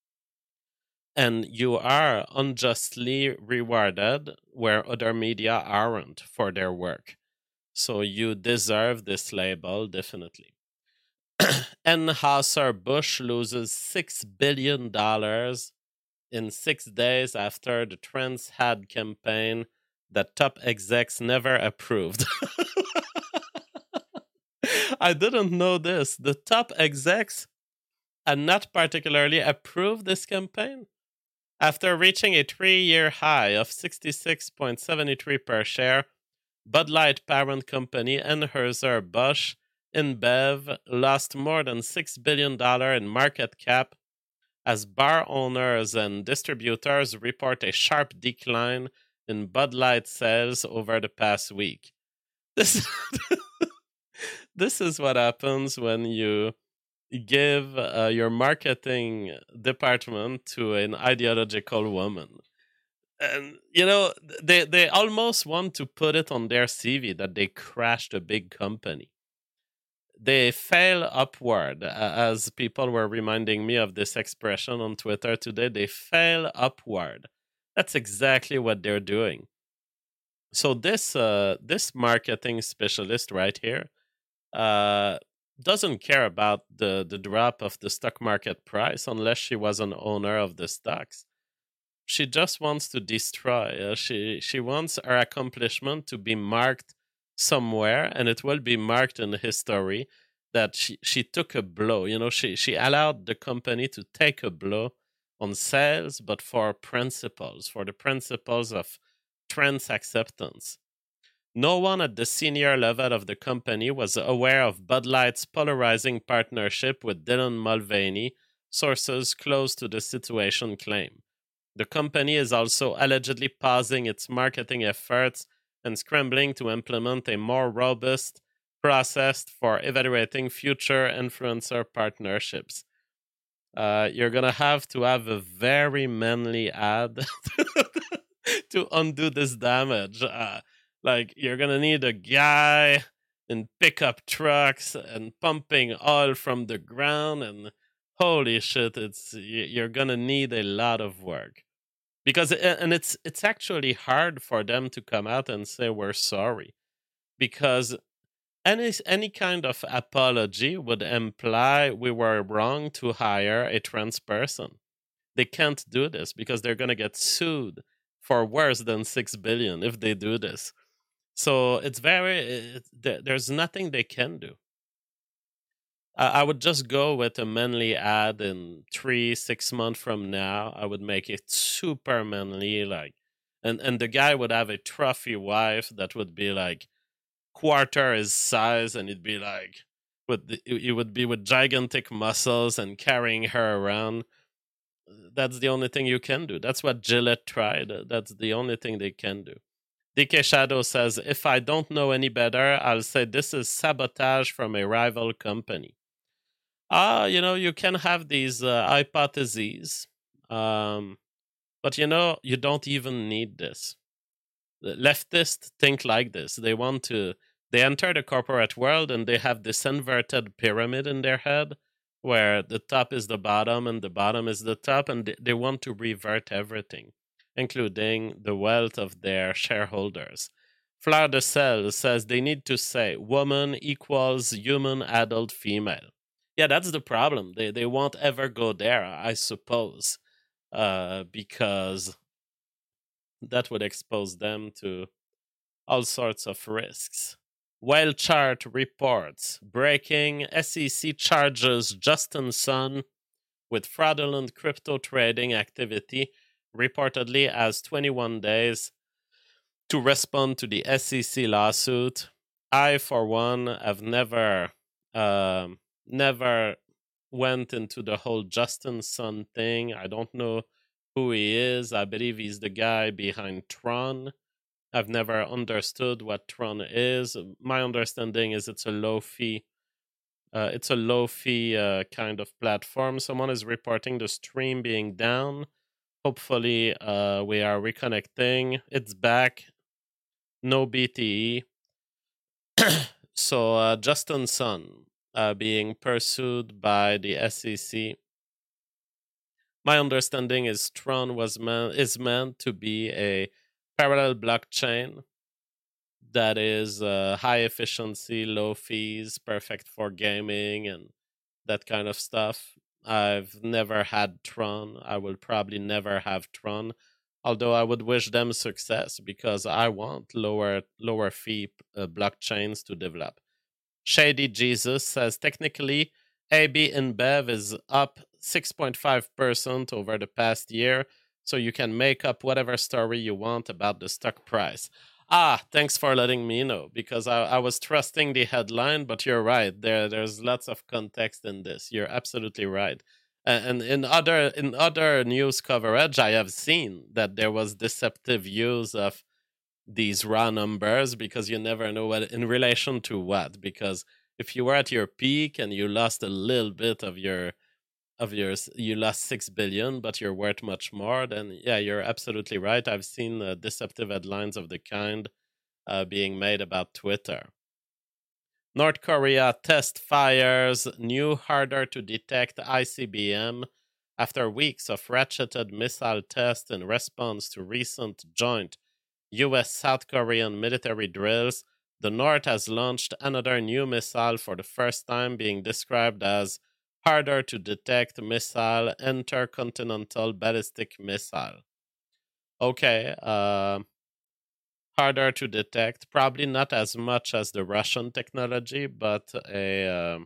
and you are unjustly rewarded where other media aren't for their work. So you deserve this label, definitely. Anheuser-Busch loses $6 billion in 6 days after the trans ad campaign that top execs never approved. I didn't know this. The top execs had not particularly approved this campaign. After reaching a 3-year high of 66.73 per share, Bud Light parent company Anheuser-Busch InBev lost more than $6 billion in market cap as bar owners and distributors report a sharp decline in Bud Light sales over the past week. This is what happens when you give your marketing department to an ideological woman. And, they almost want to put it on their CV that they crashed a big company. They fail upward, as people were reminding me of this expression on Twitter today. They fail upward. That's exactly what they're doing. So this marketing specialist right here doesn't care about the drop of the stock market price unless she was an owner of the stocks. She just wants to destroy. She wants her accomplishment to be marked somewhere, and it will be marked in history that she took a blow. She allowed the company to take a blow on sales, but for the principles of trans acceptance. No one at the senior level of the company was aware of Bud Light's polarizing partnership with Dylan Mulvaney, sources close to the situation claim. The company is also allegedly pausing its marketing efforts and scrambling to implement a more robust process for evaluating future influencer partnerships. You're going to have a very manly ad to undo this damage. You're going to need a guy in pickup trucks and pumping oil from the ground, and holy shit, you're going to need a lot of work. because and it's actually hard for them to come out and say we're sorry, because any kind of apology would imply we were wrong to hire a trans person. They can't do this because they're going to get sued for worse than $6 billion if they do this. So it's there's nothing they can do. I would just go with a manly ad in 3-6 months from now. I would make it super manly, like, and the guy would have a trophy wife that would be like quarter his size, and it'd be like it would be with gigantic muscles and carrying her around. That's the only thing you can do. That's what Gillette tried. That's the only thing they can do. DK Shadow says, if I don't know any better, I'll say this is sabotage from a rival company. You can have these hypotheses, but you don't even need this. The leftists think like this. They enter the corporate world and they have this inverted pyramid in their head where the top is the bottom and the bottom is the top, and they want to revert everything, including the wealth of their shareholders. Fleur de Sel says they need to say woman equals human adult female. Yeah, that's the problem. They won't ever go there, I suppose, because that would expose them to all sorts of risks. Whale Chart reports breaking SEC charges Justin Sun with fraudulent crypto trading activity, reportedly has 21 days to respond to the SEC lawsuit. I, for one, have never went into the whole Justin Sun thing. I don't know who he is. I believe he's the guy behind Tron. I've never understood what Tron is. My understanding is it's a low fee. It's a low fee kind of platform. Someone is reporting the stream being down. Hopefully, we are reconnecting. It's back. No BTE. So Justin Sun being pursued by the SEC. My understanding is Tron is meant to be a parallel blockchain that is high efficiency, low fees, perfect for gaming and that kind of stuff. I've never had Tron. I will probably never have Tron, although I would wish them success because I want lower fee blockchains to develop. Shady Jesus says technically AB InBev is up 6.5% over the past year, so you can make up whatever story you want about the stock price. Thanks for letting me know, because I was trusting the headline, but you're right. There's lots of context in this. You're absolutely right. And in other news coverage, I have seen that there was deceptive use of these raw numbers, because you never know what in relation to what. Because if you were at your peak and you lost a little bit of you lost 6 billion, but you're worth much more, then yeah, you're absolutely right. I've seen deceptive headlines of the kind being made about Twitter. North Korea test fires new harder to detect ICBM after weeks of ratcheted missile tests in response to recent joint US-South Korean military drills. The North has launched another new missile for the first time, being described as harder to detect missile, intercontinental ballistic missile. Okay, harder to detect, probably not as much as the Russian technology, but a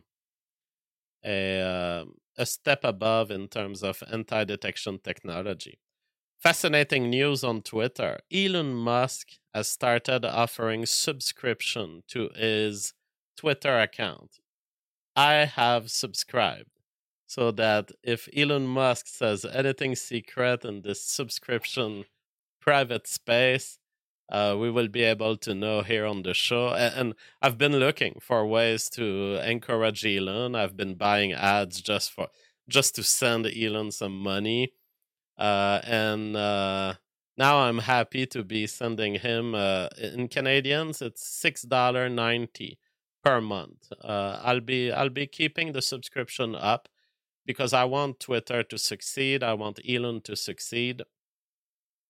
step above in terms of anti-detection technology. Fascinating news on Twitter. Elon Musk has started offering subscription to his Twitter account. I have subscribed so that if Elon Musk says anything secret in this subscription private space, we will be able to know here on the show. And I've been looking for ways to encourage Elon. I've been buying ads just to send Elon some money. And now I'm happy to be sending him in Canadians. It's $6.90 per month. I'll be keeping the subscription up because I want Twitter to succeed. I want Elon to succeed.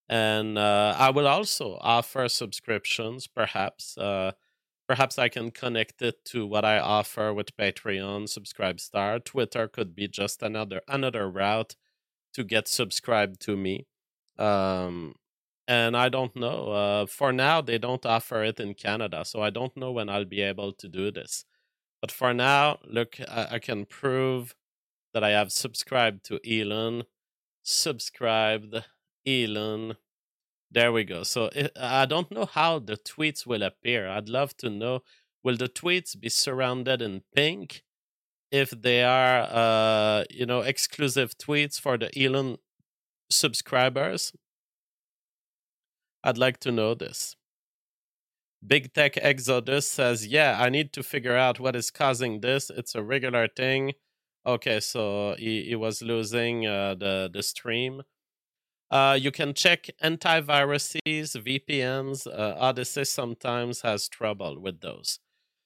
And I will also offer subscriptions, perhaps. Perhaps I can connect it to what I offer with Patreon, Subscribestar. Twitter could be just another route to get subscribed to me. And I don't know. For now, they don't offer it in Canada, so I don't know when I'll be able to do this. But for now, look, I can prove that I have subscribed to Elon. Subscribed, Elon. There we go. So I don't know how the tweets will appear. I'd love to know, will the tweets be surrounded in pink if they are, exclusive tweets for the Elon subscribers? I'd like to know this. Big Tech Exodus says, yeah, I need to figure out what is causing this. It's a regular thing. Okay, so he was losing the stream. You can check antiviruses, VPNs. Odyssey sometimes has trouble with those.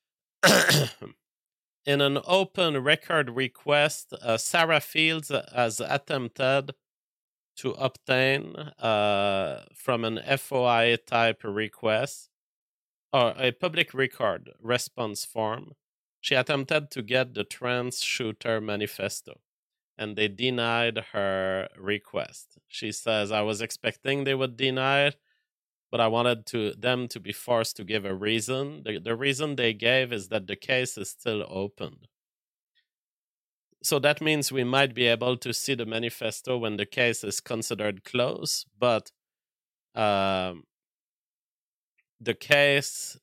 In an open record request, Sarah Fields has attempted to obtain from an FOIA type request or a public record response form. She attempted to get the trans shooter manifesto, and they denied her request. She says, I was expecting they would deny it, but I wanted them to be forced to give a reason. The reason they gave is that the case is still open. So that means we might be able to see the manifesto when the case is considered closed, but the case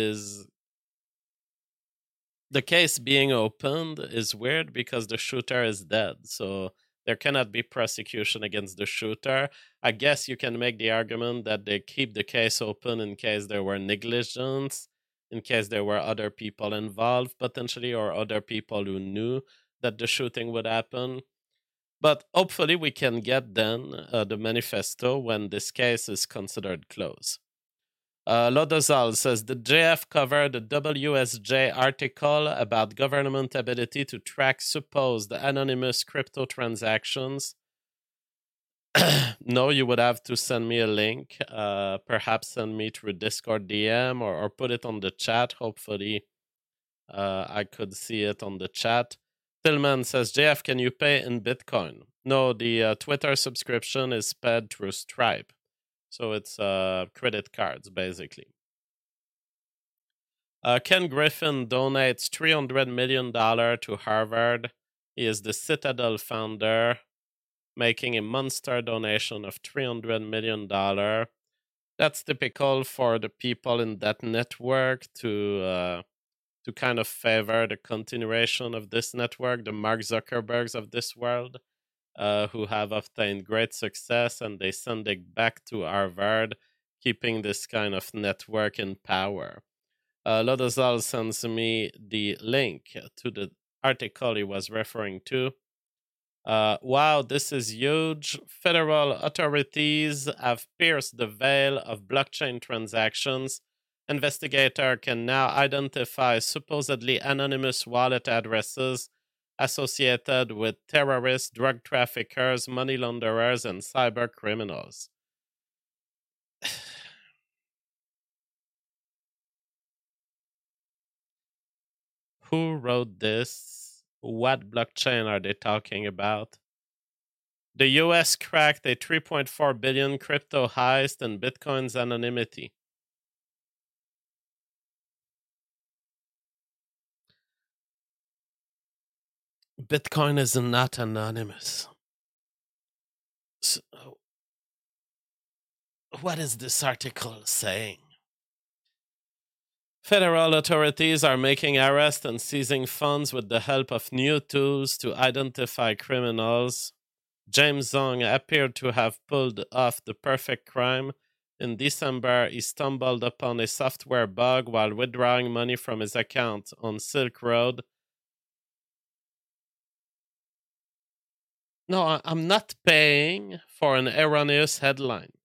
being opened is weird because the shooter is dead. So there cannot be prosecution against the shooter. I guess you can make the argument that they keep the case open in case there were negligence, in case there were other people involved potentially, or other people who knew that the shooting would happen. But hopefully we can get then the manifesto when this case is considered closed. Lodozal says, the JF covered the WSJ article about government ability to track supposed anonymous crypto transactions. No, you would have to send me a link. Perhaps send me through Discord DM or put it on the chat. Hopefully I could see it on the chat. Tillman says, JF, can you pay in Bitcoin? No, the Twitter subscription is paid through Stripe. So it's credit cards, basically. Ken Griffin donates $300 million to Harvard. He is the Citadel founder, making a monster donation of $300 million. That's typical for the people in that network to kind of favor the continuation of this network, the Mark Zuckerbergs of this world, who have obtained great success, and they send it back to Harvard, keeping this kind of network in power. Lodozal sends me the link to the article he was referring to. Wow, this is huge. Federal authorities have pierced the veil of blockchain transactions. Investigator can now identify supposedly anonymous wallet addresses associated with terrorists, drug traffickers, money launderers, and cyber criminals. Who wrote this? What blockchain are they talking about? The US cracked a $3.4 billion crypto heist and Bitcoin's anonymity. Bitcoin is not anonymous. So, what is this article saying? Federal authorities are making arrests and seizing funds with the help of new tools to identify criminals. James Zong appeared to have pulled off the perfect crime. In December, he stumbled upon a software bug while withdrawing money from his account on Silk Road. No, I'm not paying for an erroneous headline.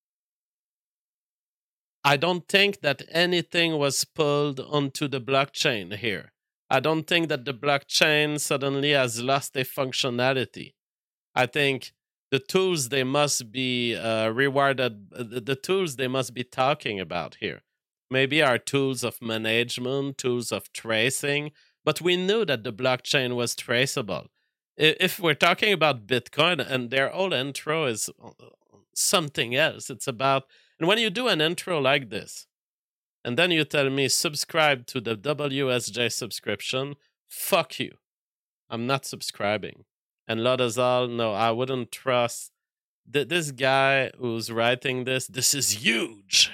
I don't think that anything was pulled onto the blockchain here. I don't think that the blockchain suddenly has lost a functionality. I think the tools they must be rewarded, the tools they must be talking about here maybe are tools of management, tools of tracing, but we knew that the blockchain was traceable. If we're talking about Bitcoin and their whole intro is something else, it's about, and when you do an intro like this, and then you tell me subscribe to the WSJ subscription, fuck you. I'm not subscribing. And Lodazal, no, I wouldn't trust this guy who's writing this. This is huge.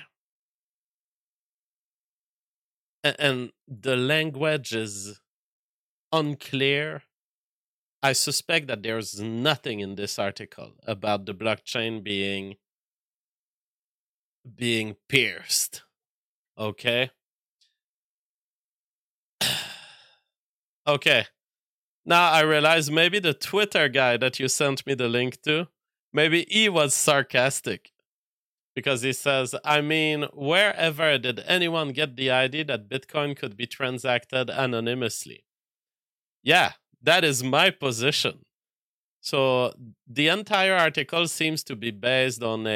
And the language is unclear. I suspect that there's nothing in this article about the blockchain being pierced. Okay? Okay. Now I realize maybe the Twitter guy that you sent me the link to, maybe he was sarcastic. Because he says, I mean, wherever did anyone get the idea that Bitcoin could be transacted anonymously? Yeah, that is my position. So the entire article seems to be based on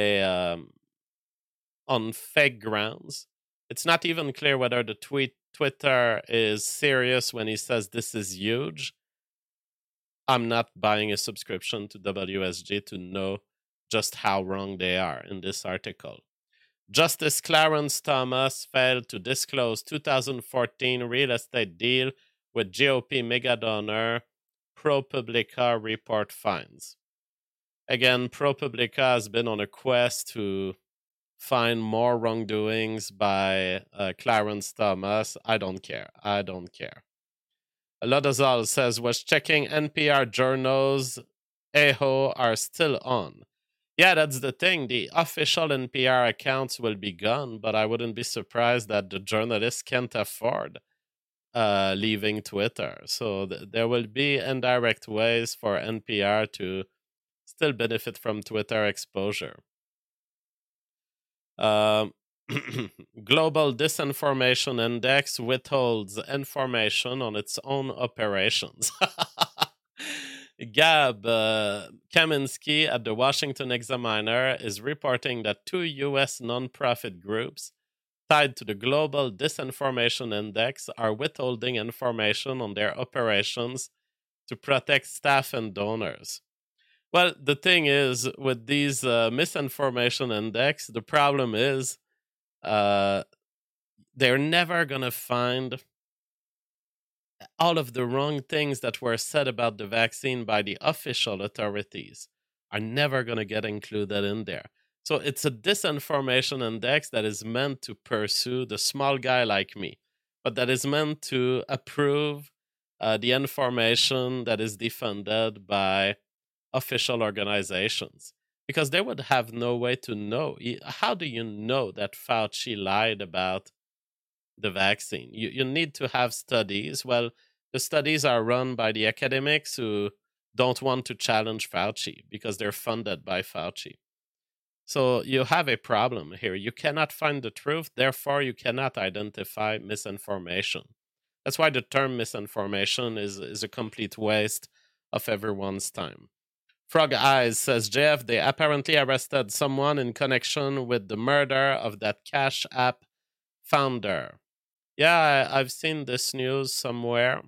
on fake grounds. It's not even clear whether the Twitter is serious when he says this is huge. I'm not buying a subscription to WSJ to know just how wrong they are in this article. Justice Clarence Thomas failed to disclose 2014 real estate deal with GOP mega donor ProPublica report finds. Again, ProPublica has been on a quest to find more wrongdoings by Clarence Thomas. I don't care. Lodazal says, was checking NPR journals, AHO are still on. Yeah, that's the thing. The official NPR accounts will be gone, but I wouldn't be surprised that the journalists can't afford leaving Twitter. So there will be indirect ways for NPR to still benefit from Twitter exposure. Global Disinformation Index withholds information on its own operations. Gab Kaminsky at the Washington Examiner is reporting that 2 U.S. nonprofit groups tied to the Global Disinformation Index are withholding information on their operations to protect staff and donors. Well, the thing is, with these misinformation index, the problem is they're never going to find all of the wrong things that were said about the vaccine by the official authorities are never going to get included in there. So it's a disinformation index that is meant to pursue the small guy like me, but that is meant to approve the information that is defended by official organizations, because they would have no way to know. How do you know that Fauci lied about the vaccine? You need to have studies. Well, the studies are run by the academics who don't want to challenge Fauci because they're funded by Fauci. So you have a problem here. You cannot find the truth, therefore you cannot identify misinformation. That's why the term misinformation is a complete waste of everyone's time. Frog Eyes says, JF, they apparently arrested someone in connection with the murder of that Cash App founder. Yeah, I've seen this news somewhere.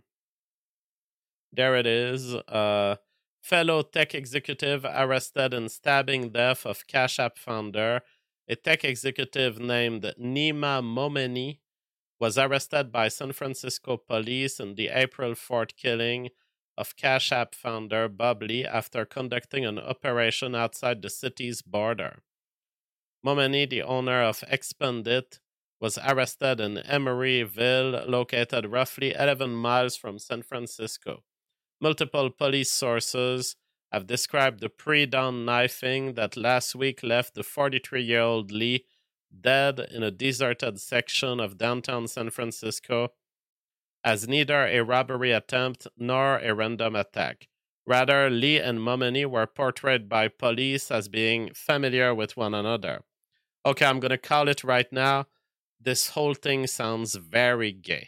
There it is. Fellow tech executive arrested in stabbing death of Cash App founder. A tech executive named Nima Momeni was arrested by San Francisco police in the April 4th killing of Cash App founder Bob Lee after conducting an operation outside the city's border. Momeni, the owner of Expandit, was arrested in Emeryville, located roughly 11 miles from San Francisco. Multiple police sources have described the pre-dawn knifing that last week left the 43-year-old Lee dead in a deserted section of downtown San Francisco as neither a robbery attempt nor a random attack. Rather, Lee and Momeni were portrayed by police as being familiar with one another. Okay, I'm going to call it right now. This whole thing sounds very gay.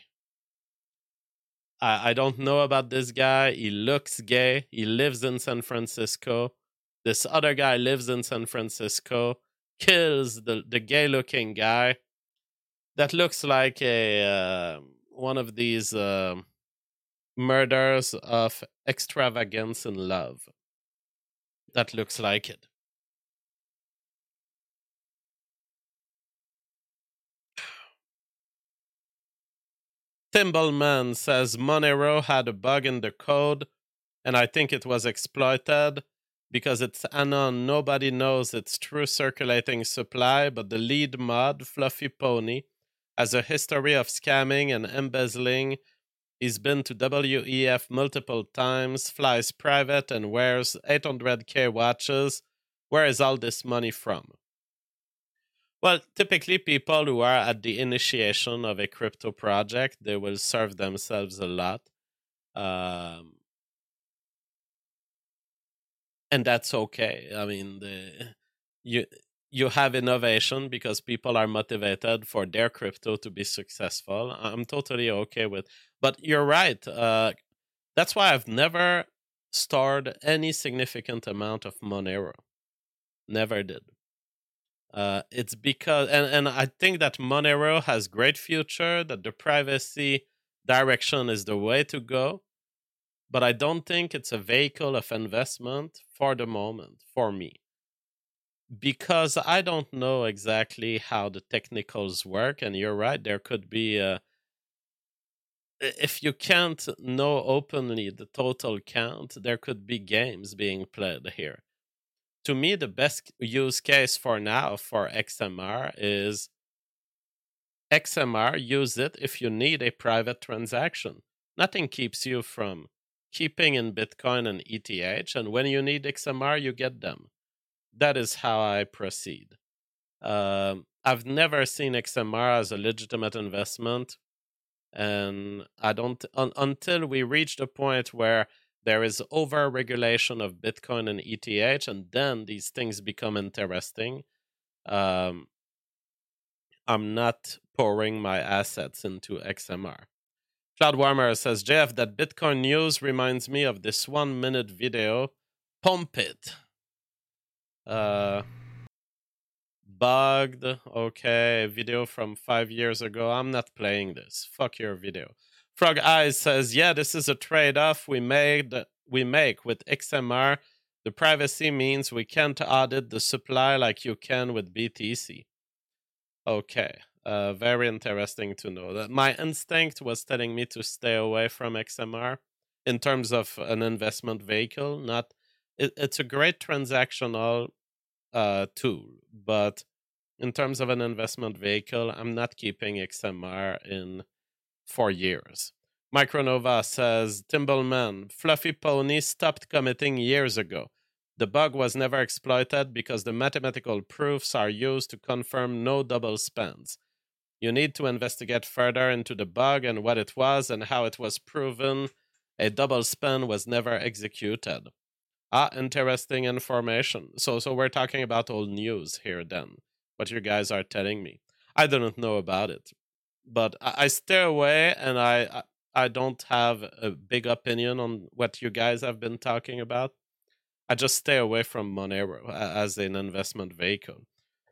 I don't know about this guy. He looks gay. He lives in San Francisco. This other guy lives in San Francisco, kills the gay-looking guy that looks like a one of these murders of extravagance in love. That looks like it. Thimbleman says Monero had a bug in the code, and I think it was exploited because it's anon. Nobody knows its true circulating supply, but the lead mod, Fluffy Pony, has a history of scamming and embezzling. He's been to WEF multiple times, flies private, and wears 800K watches. Where is all this money from? Well, typically people who are at the initiation of a crypto project, they will serve themselves a lot. And that's okay. I mean, you have innovation because people are motivated for their crypto to be successful. I'm totally okay with. But you're right. That's why I've never stored any significant amount of Monero. Never did. It's because, and I think that Monero has great future, that the privacy direction is the way to go, but I don't think it's a vehicle of investment for the moment, for me. Because I don't know exactly how the technicals work, and you're right, there could be if you can't know openly the total count, there could be games being played here. To me, the best use case for now for XMR is XMR, use it if you need a private transaction. Nothing keeps you from keeping in Bitcoin and ETH, and when you need XMR, you get them. That is how I proceed. I've never seen XMR as a legitimate investment, and I don't until we reach the point where there is over-regulation of Bitcoin and ETH, and then these things become interesting. I'm not pouring my assets into XMR. Cloud Warmer says, Jeff, that Bitcoin news reminds me of this 1-minute video. Pump it. Bugged. Okay, video from 5 years ago. I'm not playing this. Fuck your video. Frog Eyes says, yeah, this is a trade-off we make with XMR. The privacy means we can't audit the supply like you can with BTC. Okay, very interesting to know. That my instinct was telling me to stay away from XMR in terms of an investment vehicle. It's a great transactional tool, but in terms of an investment vehicle, I'm not keeping XMR in for years. Micronova says, Timbleman, Fluffy Pony stopped committing years ago. The bug was never exploited because the mathematical proofs are used to confirm no double spends. You need to investigate further into the bug and what it was and how it was proven a double spend was never executed. Interesting information. So we're talking about old news here then, what you guys are telling me. I didn't know about it. But I stay away, and I don't have a big opinion on what you guys have been talking about. I just stay away from Monero as an investment vehicle.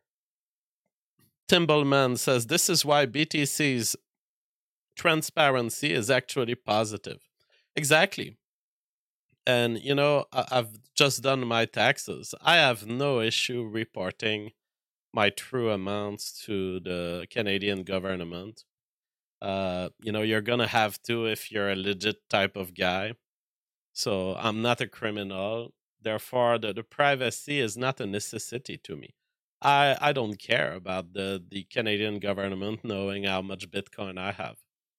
Timbleman says, this is why BTC's transparency is actually positive. Exactly. And, you know, I've just done my taxes. I have no issue reporting my true amounts to the Canadian government. You know, you're gonna have to if you're a legit type of guy. So I'm not a criminal. Therefore, the privacy is not a necessity to me. I don't care about the Canadian government knowing how much Bitcoin I have.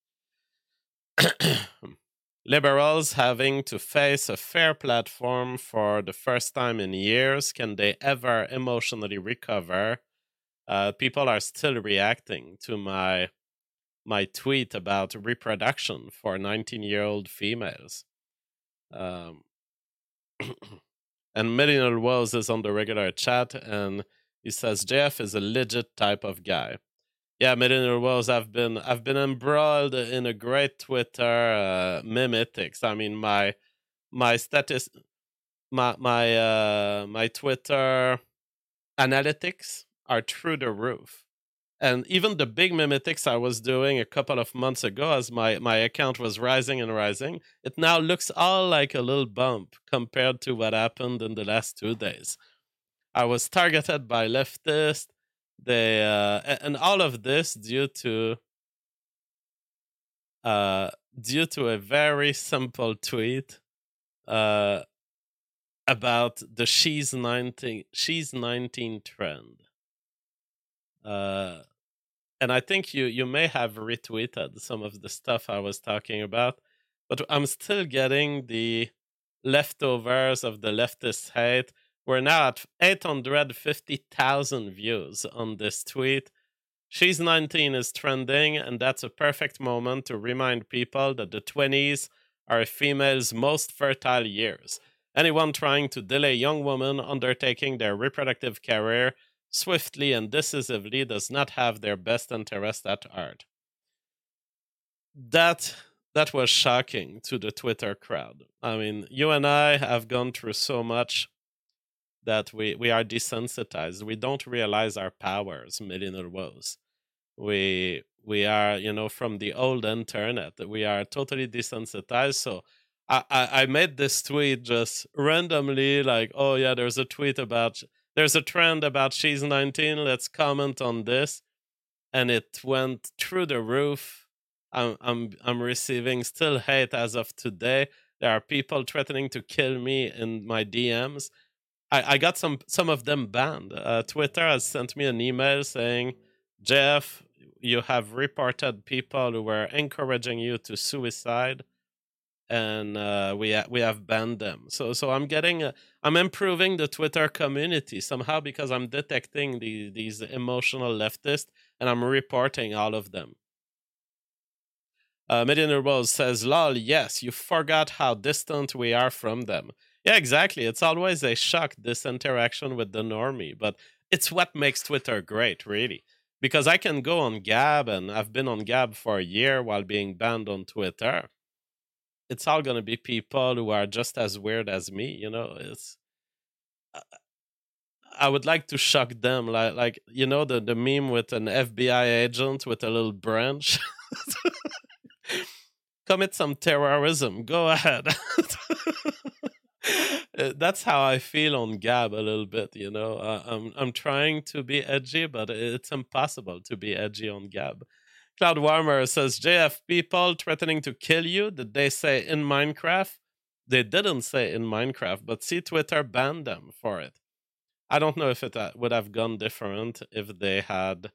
Liberals having to face a fair platform for the first time in years. Can they ever emotionally recover? People are still reacting to my tweet about reproduction for 19-year-old females. And Millennial Wells is on the regular chat, and he says Jeff is a legit type of guy. Yeah, Millennial Wells, I've been embroiled in a great Twitter mimetics. I mean, my my Twitter analytics are through the roof. And even the big mimetics I was doing a couple of months ago, as my account was rising and rising, it now looks all like a little bump compared to what happened in the last 2 days. I was targeted by leftists. And all of this due to a very simple tweet about the she's 19 trend. And I think you may have retweeted some of the stuff I was talking about, but I'm still getting the leftovers of the leftist hate. We're now at 850,000 views on this tweet. She's 19 is trending, and that's a perfect moment to remind people that the 20s are a female's most fertile years. Anyone trying to delay young women undertaking their reproductive career swiftly and decisively does not have their best interest at heart. That was shocking to the Twitter crowd. I mean, you and I have gone through so much that we are desensitized. We don't realize our powers, millennial woes. We are, from the old internet, we are totally desensitized. So I made this tweet just randomly, like, oh yeah, there's a trend about she's 19. Let's comment on this, and it went through the roof. I'm receiving still hate as of today. There are people threatening to kill me in my DMs. I got some of them banned. Twitter has sent me an email saying, Jeff, you have reported people who were encouraging you to suicide, and we have banned them. So I'm improving the Twitter community somehow because I'm detecting these emotional leftists, and I'm reporting all of them. Medina Rose says, lol, yes, you forgot how distant we are from them. Yeah, exactly. It's always a shock, this interaction with the normie, but it's what makes Twitter great, really. Because I can go on Gab, and I've been on Gab for a year while being banned on Twitter. It's all going to be people who are just as weird as me, It's I would like to shock them, like the meme with an FBI agent with a little branch. Commit some terrorism. Go ahead. That's how I feel on Gab a little bit, I'm trying to be edgy, but it's impossible to be edgy on Gab. Cloud Warmer says, JF, people threatening to kill you, did they say in Minecraft? They didn't say in Minecraft, but see, Twitter banned them for it. I don't know if it would have gone different if they had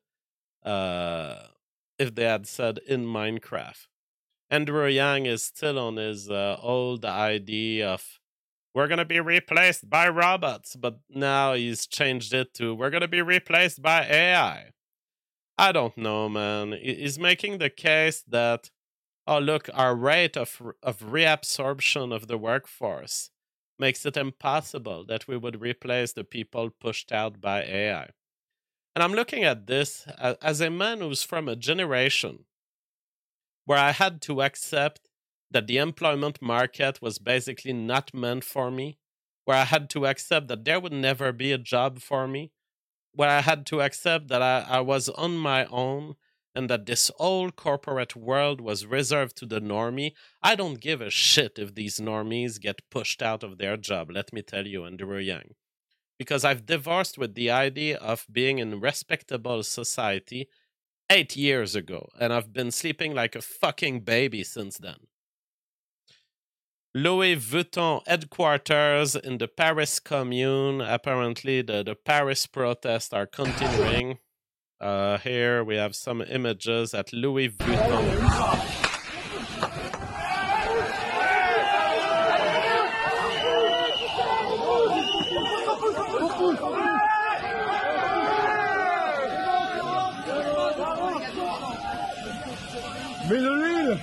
said in Minecraft. Andrew Yang is still on his old idea of we're going to be replaced by robots, but now he's changed it to we're going to be replaced by AI. I don't know, man. He's making the case that, oh, look, our rate of reabsorption of the workforce makes it impossible that we would replace the people pushed out by AI. And I'm looking at this as a man who's from a generation where I had to accept that the employment market was basically not meant for me, where I had to accept that there would never be a job for me, where I had to accept that I was on my own and that this old corporate world was reserved to the normie. I don't give a shit if these normies get pushed out of their job, let me tell you, Andrew Yang. Because I've divorced with the idea of being in respectable society 8 years ago, and I've been sleeping like a fucking baby since then. Louis Vuitton headquarters in the Paris Commune. Apparently, the Paris protests are continuing. Here we have some images at Louis Vuitton. Mais de l'huile!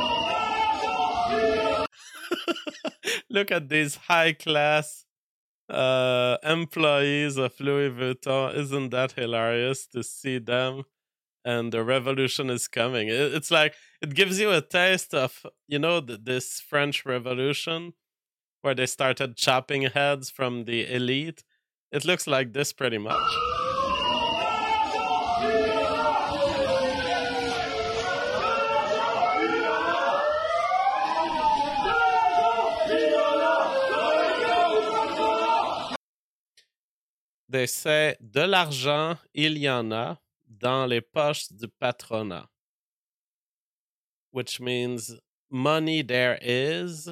Look at these high class employees of Louis Vuitton. Isn't that hilarious to see them? And the revolution is coming. It's like it gives you a taste of, this French Revolution where they started chopping heads from the elite. It looks like this pretty much. They say, de l'argent, il y en a dans les poches du patronat. Which means money there is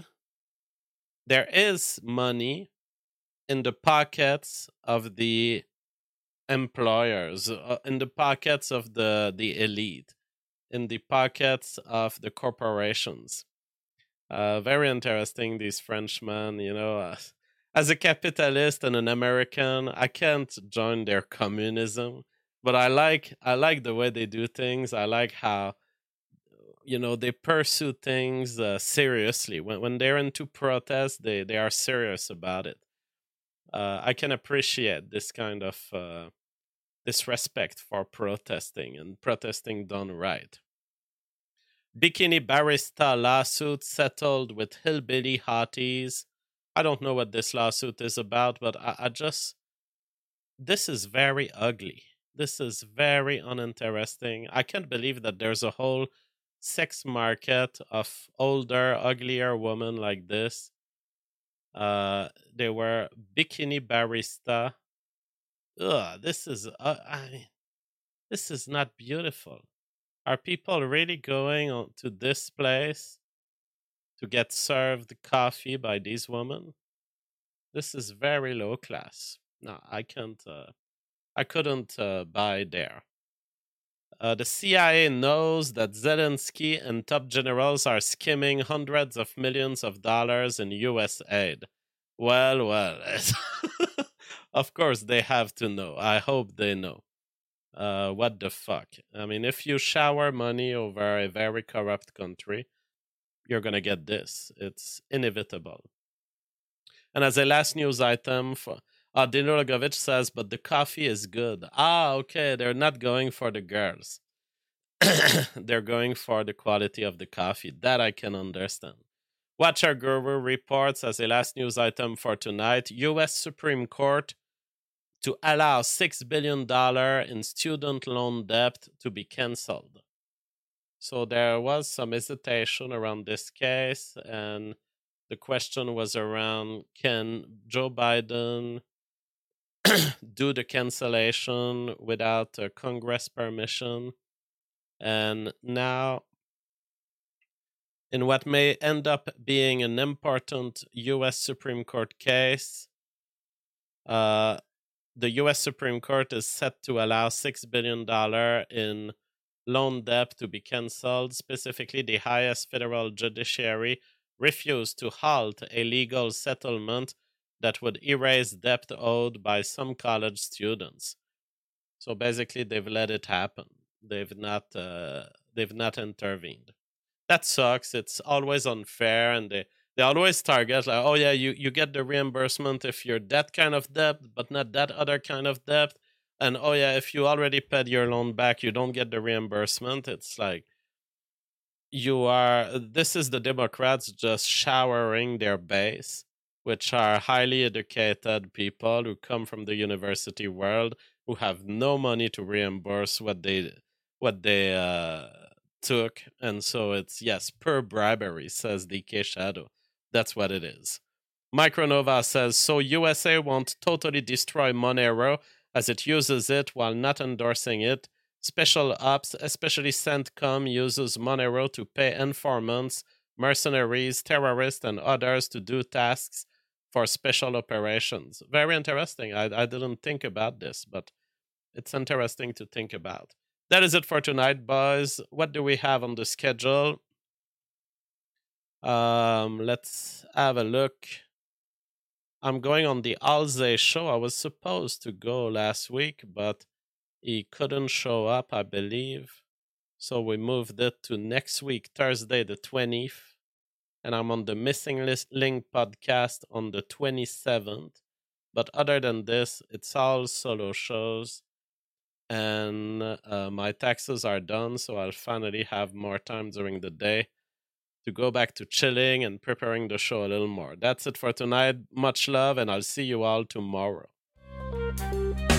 money in the pockets of the employers, in the pockets of the elite, in the pockets of the corporations. Very interesting, these Frenchmen, as a capitalist and an American, I can't join their communism, but I like the way they do things. I like how, they pursue things seriously. When they're into protest, they are serious about it. I can appreciate this kind of this respect for protesting and protesting done right. Bikini barista lawsuit settled with hillbilly hotties. I don't know what this lawsuit is about, but this is very ugly. This is very uninteresting. I can't believe that there's a whole sex market of older, uglier women like this. They were bikini barista. Ugh, this is not beautiful. Are people really going to this place to get served coffee by these women? This is very low class. No, I can't. I couldn't buy there. The CIA knows that Zelensky and top generals are skimming hundreds of millions of dollars in U.S. aid. Well. Of course, they have to know. I hope they know. What the fuck? I mean, if you shower money over a very corrupt country, you're going to get this. It's inevitable. And as a last news item, Dino Rogovich says, but the coffee is good. Okay. They're not going for the girls. They're going for the quality of the coffee. That I can understand. Watcher Guru reports as a last news item for tonight, U.S. Supreme Court to allow $6 billion in student loan debt to be canceled. So there was some hesitation around this case, and the question was around, can Joe Biden do the cancellation without Congress permission? And now, in what may end up being an important U.S. Supreme Court case, the U.S. Supreme Court is set to allow $6 billion in loan debt to be canceled. Specifically, the highest federal judiciary refused to halt a legal settlement that would erase debt owed by some college students. So basically, they've let it happen. They've not intervened. That sucks. It's always unfair, and they always target like, oh yeah, you get the reimbursement if you're that kind of debt, but not that other kind of debt. And oh yeah, if you already paid your loan back, you don't get the reimbursement. It's like this is the Democrats just showering their base, which are highly educated people who come from the university world, who have no money to reimburse what they took. And so it's, yes, pure bribery, says DK Shadow. That's what it is. Micronova says, so USA won't totally destroy Monero as it uses it while not endorsing it. Special ops, especially CENTCOM, uses Monero to pay informants, mercenaries, terrorists, and others to do tasks for special operations. Very interesting. I didn't think about this, but it's interesting to think about. That is it for tonight, boys. What do we have on the schedule? Let's have a look. I'm going on the Alze show. I was supposed to go last week, but he couldn't show up, I believe. So we moved it to next week, Thursday the 20th. And I'm on the Missing Link podcast on the 27th. But other than this, it's all solo shows. And my taxes are done, so I'll finally have more time during the day to go back to chilling and preparing the show a little more. That's it for tonight. Much love, and I'll see you all tomorrow.